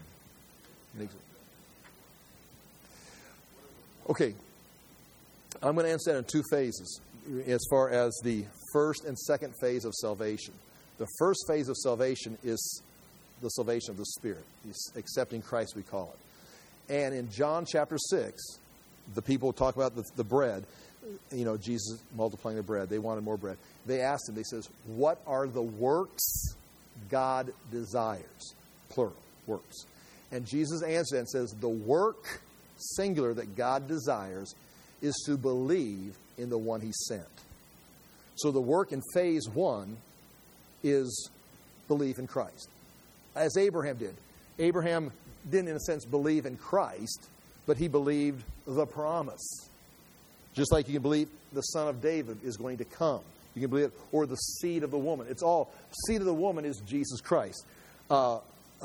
Okay. I'm going to answer that in 2 phases. as far as the first and second phase of salvation. The first phase of salvation is the salvation of the Spirit. Accepting Christ, we call it. And in John chapter 6, the people talk about the bread. You know, Jesus multiplying the bread. They wanted more bread. They asked him, they says, what are the works God desires? Plural, works. And Jesus answered and says, the work, singular, that God desires is to believe in the one he sent. So the work in phase 1 is belief in Christ. As Abraham did. Abraham didn't, in a sense, believe in Christ, but he believed the promise. Just like you can believe the son of David is going to come. You can believe it, or the seed of the woman. It's all, seed of the woman is Jesus Christ. The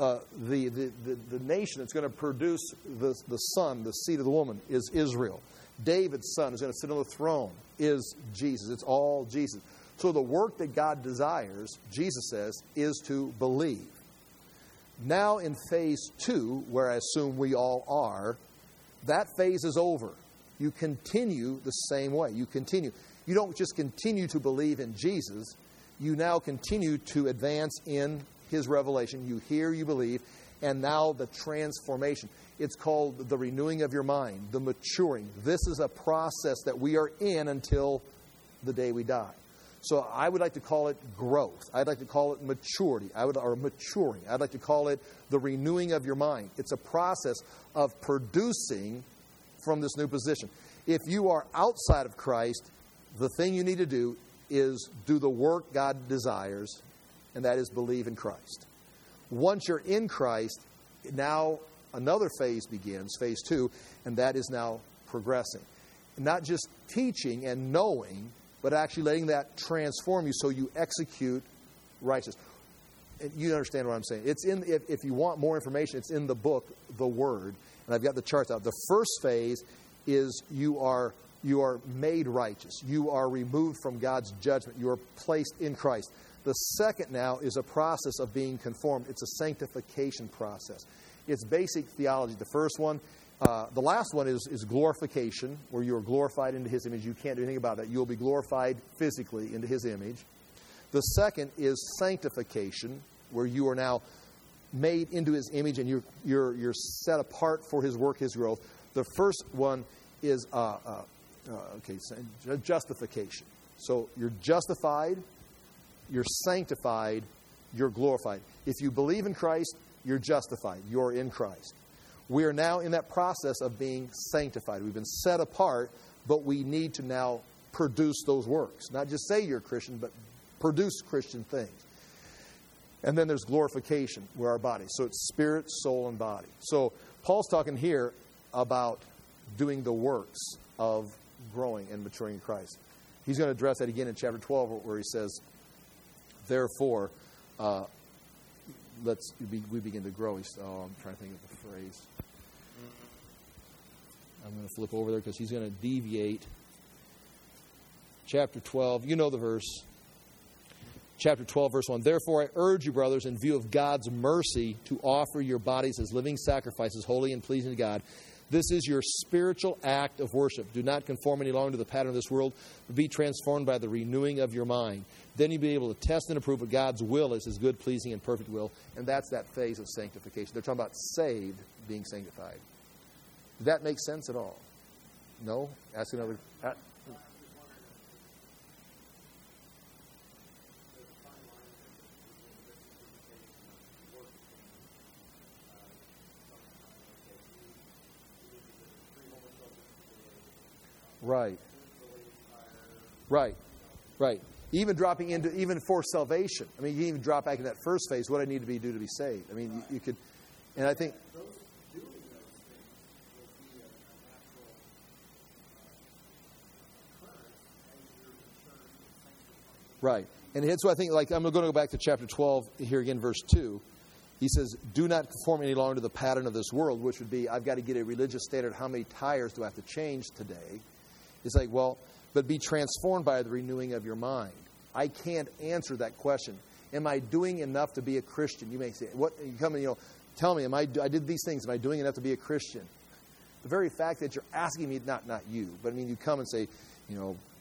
nation that's going to produce the son, the seed of the woman, is Israel. David's son is going to sit on the throne is Jesus. It's all Jesus. So the work that God desires, Jesus says, is to believe. Now in phase 2, where I assume we all are, that phase is over. You continue the same way. You continue. You don't just continue to believe in Jesus. You now continue to advance in his revelation. You hear, you believe, and now the transformation. It's called the renewing of your mind, the maturing. This is a process that we are in until the day we die. So I would like to call it growth. I'd like to call it maturity. Or maturing. I'd like to call it the renewing of your mind. It's a process of producing from this new position. If you are outside of Christ, the thing you need to do is do the work God desires, and that is believe in Christ. Once you're in Christ, now another phase begins, phase 2, and that is now progressing. Not just teaching and knowing, but actually letting that transform you so you execute righteousness. And you understand what I'm saying. It's in. If you want more information, it's in the book, The Word, and I've got the charts out. The first phase is you are made righteous. You are removed from God's judgment. You are placed in Christ. The second now is a process of being conformed. It's a sanctification process. It's basic theology. The first one, the last one is glorification, where you are glorified into his image. You can't do anything about that. You'll be glorified physically into his image. The second is sanctification, where you are now made into his image and you're set apart for his work, his growth. The first one is justification. So you're justified, you're sanctified, you're glorified. If you believe in Christ, you're justified. You're in Christ. We are now in that process of being sanctified. We've been set apart, but we need to now produce those works. Not just say you're a Christian, but produce Christian things. And then there's glorification, where our body. So it's spirit, soul, and body. So Paul's talking here about doing the works of growing and maturing in Christ. He's going to address that again in chapter 12, where he says, therefore, we begin to grow. I'm trying to think of the phrase. I'm going to flip over there because he's going to deviate. Chapter 12, you know the verse. Chapter 12, verse 1. Therefore I urge you, brothers, in view of God's mercy, to offer your bodies as living sacrifices, holy and pleasing to God. This is your spiritual act of worship. Do not conform any longer to the pattern of this world, but be transformed by the renewing of your mind. Then you'll be able to test and approve what God's will is, his good, pleasing, and perfect will. And that's that phase of sanctification. They're talking about saved, being sanctified. Did that make sense at all? No? Ask another. Right. Even dropping into, even for salvation. I mean, you can even drop back in that first phase. What I need to do to be saved. I mean, you could, and I think. Right. And it's what I think, like, I'm going to go back to chapter 12 here again, verse 2. He says, do not conform any longer to the pattern of this world, which would be, I've got to get a religious standard. How many tires do I have to change today? It's like, well, but be transformed by the renewing of your mind. I can't answer that question. Am I doing enough to be a Christian? You may say, what, you come and, tell me, I did these things. Am I doing enough to be a Christian? The very fact that you're asking me, not you, but I mean, you come and say,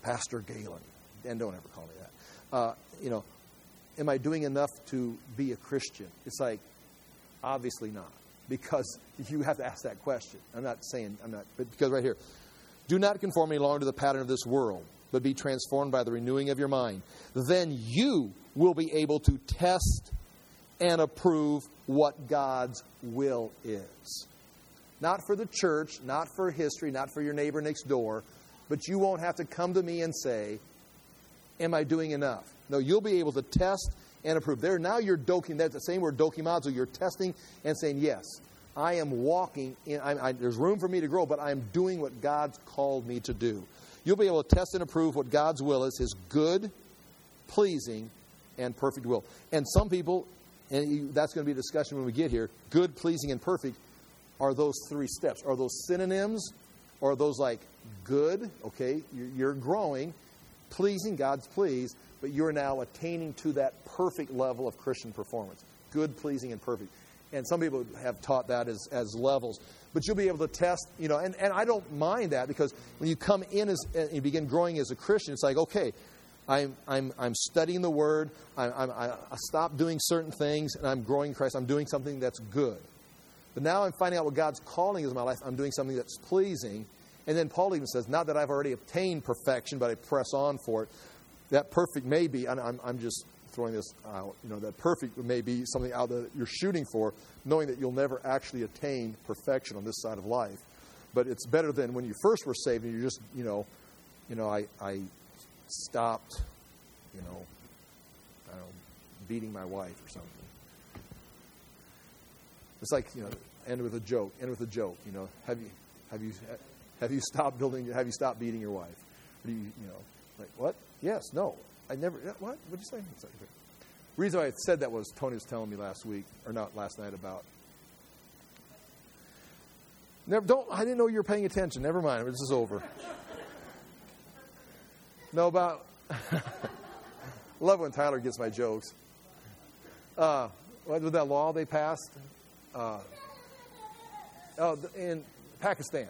Pastor Galen. And don't ever call me that. Am I doing enough to be a Christian? It's like, obviously not. Because you have to ask that question. But because right here, do not conform any longer to the pattern of this world, but be transformed by the renewing of your mind. Then you will be able to test and approve what God's will is. Not for the church, not for history, not for your neighbor next door, but you won't have to come to me and say, am I doing enough? No, you'll be able to test and approve. Now you're that's the same word, dokimazo. You're testing and saying, yes, I am walking in, there's room for me to grow, but I'm doing what God's called me to do. You'll be able to test and approve what God's will is, His good, pleasing, and perfect will. And some people, and that's going to be a discussion when we get here, good, pleasing, and perfect are those three steps. Are those synonyms? Or are those like good, okay, you're growing, pleasing, God's pleased, but you're now attaining to that perfect level of Christian performance. Good, pleasing, and perfect. And some people have taught that as levels. But you'll be able to test, and I don't mind that, because when you come in and you begin growing as a Christian, it's like, okay, I'm studying the Word, I stop doing certain things, and I'm growing in Christ. I'm doing something that's good. But now I'm finding out what God's calling is in my life. I'm doing something that's pleasing. And then Paul even says, not that I've already obtained perfection, but I press on for it. That perfect may be, I'm just throwing this out, that perfect may be something out that you're shooting for, knowing that you'll never actually attain perfection on this side of life. But it's better than when you first were saved and you're just, I stopped, I don't know, beating my wife or something. It's like, end with a joke. Have you stopped beating your wife? Or do you, like, what? Yes, no. I never, what? What'd you say? The reason I said that was Tony was telling me last night about, I didn't know you were paying attention. Never mind. This is over. No, about, love when Tyler gets my jokes. What was that law they passed? In Pakistan.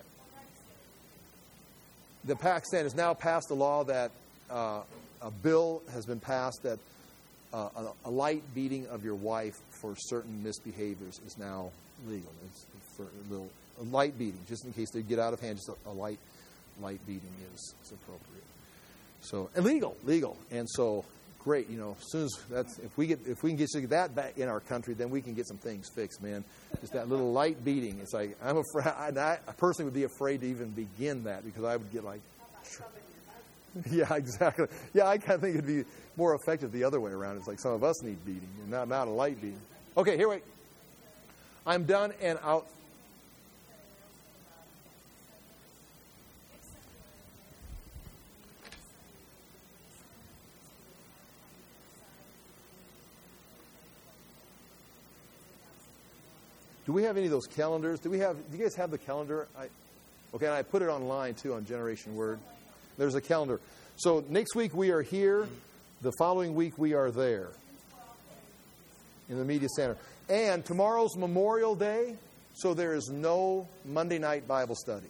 Pakistan has now passed a law that a bill has been passed that a light beating of your wife for certain misbehaviors is now legal. It's for a light beating, just in case they get out of hand. Just a light beating is appropriate. So legal, and so great. As soon as if we can get that back in our country, then we can get some things fixed, man. Just that little light beating. It's like I'm afraid. I personally would be afraid to even begin that, because I would get like. Yeah, exactly. Yeah, I kind of think it'd be more effective the other way around. It's like some of us need beating, and not a light beating. Okay, here wait. I'm done and out. Do we have any of those calendars? Do you guys have the calendar? And I put it online too on Generation Word. There's a calendar. So next week we are here. The following week we are there in the Media Center. And tomorrow's Memorial Day, so there is no Monday night Bible study.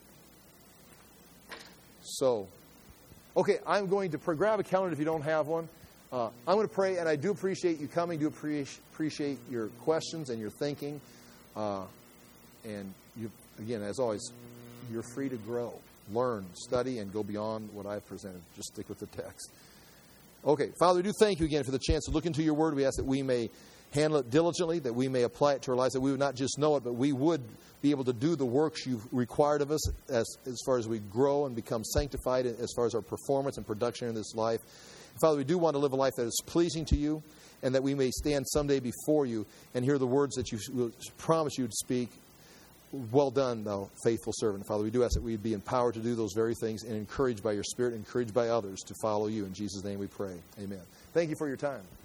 So, okay, I'm going to grab a calendar if you don't have one. I'm going to pray, and I do appreciate you coming. Do appreciate your questions and your thinking. And you, again, as always, you're free to grow, learn, study, and go beyond what I've presented. Just stick with the text. Okay, Father, we do thank you again for the chance to look into your word. We ask that we may handle it diligently, that we may apply it to our lives, that we would not just know it, but we would be able to do the works you've required of us as far as we grow and become sanctified, as far as our performance and production in this life. Father, we do want to live a life that is pleasing to you, and that we may stand someday before you and hear the words that you promised you would speak. Well done, thou faithful servant. Father, we do ask that we'd be empowered to do those very things, and encouraged by your Spirit, encouraged by others to follow you. In Jesus' name we pray. Amen. Thank you for your time.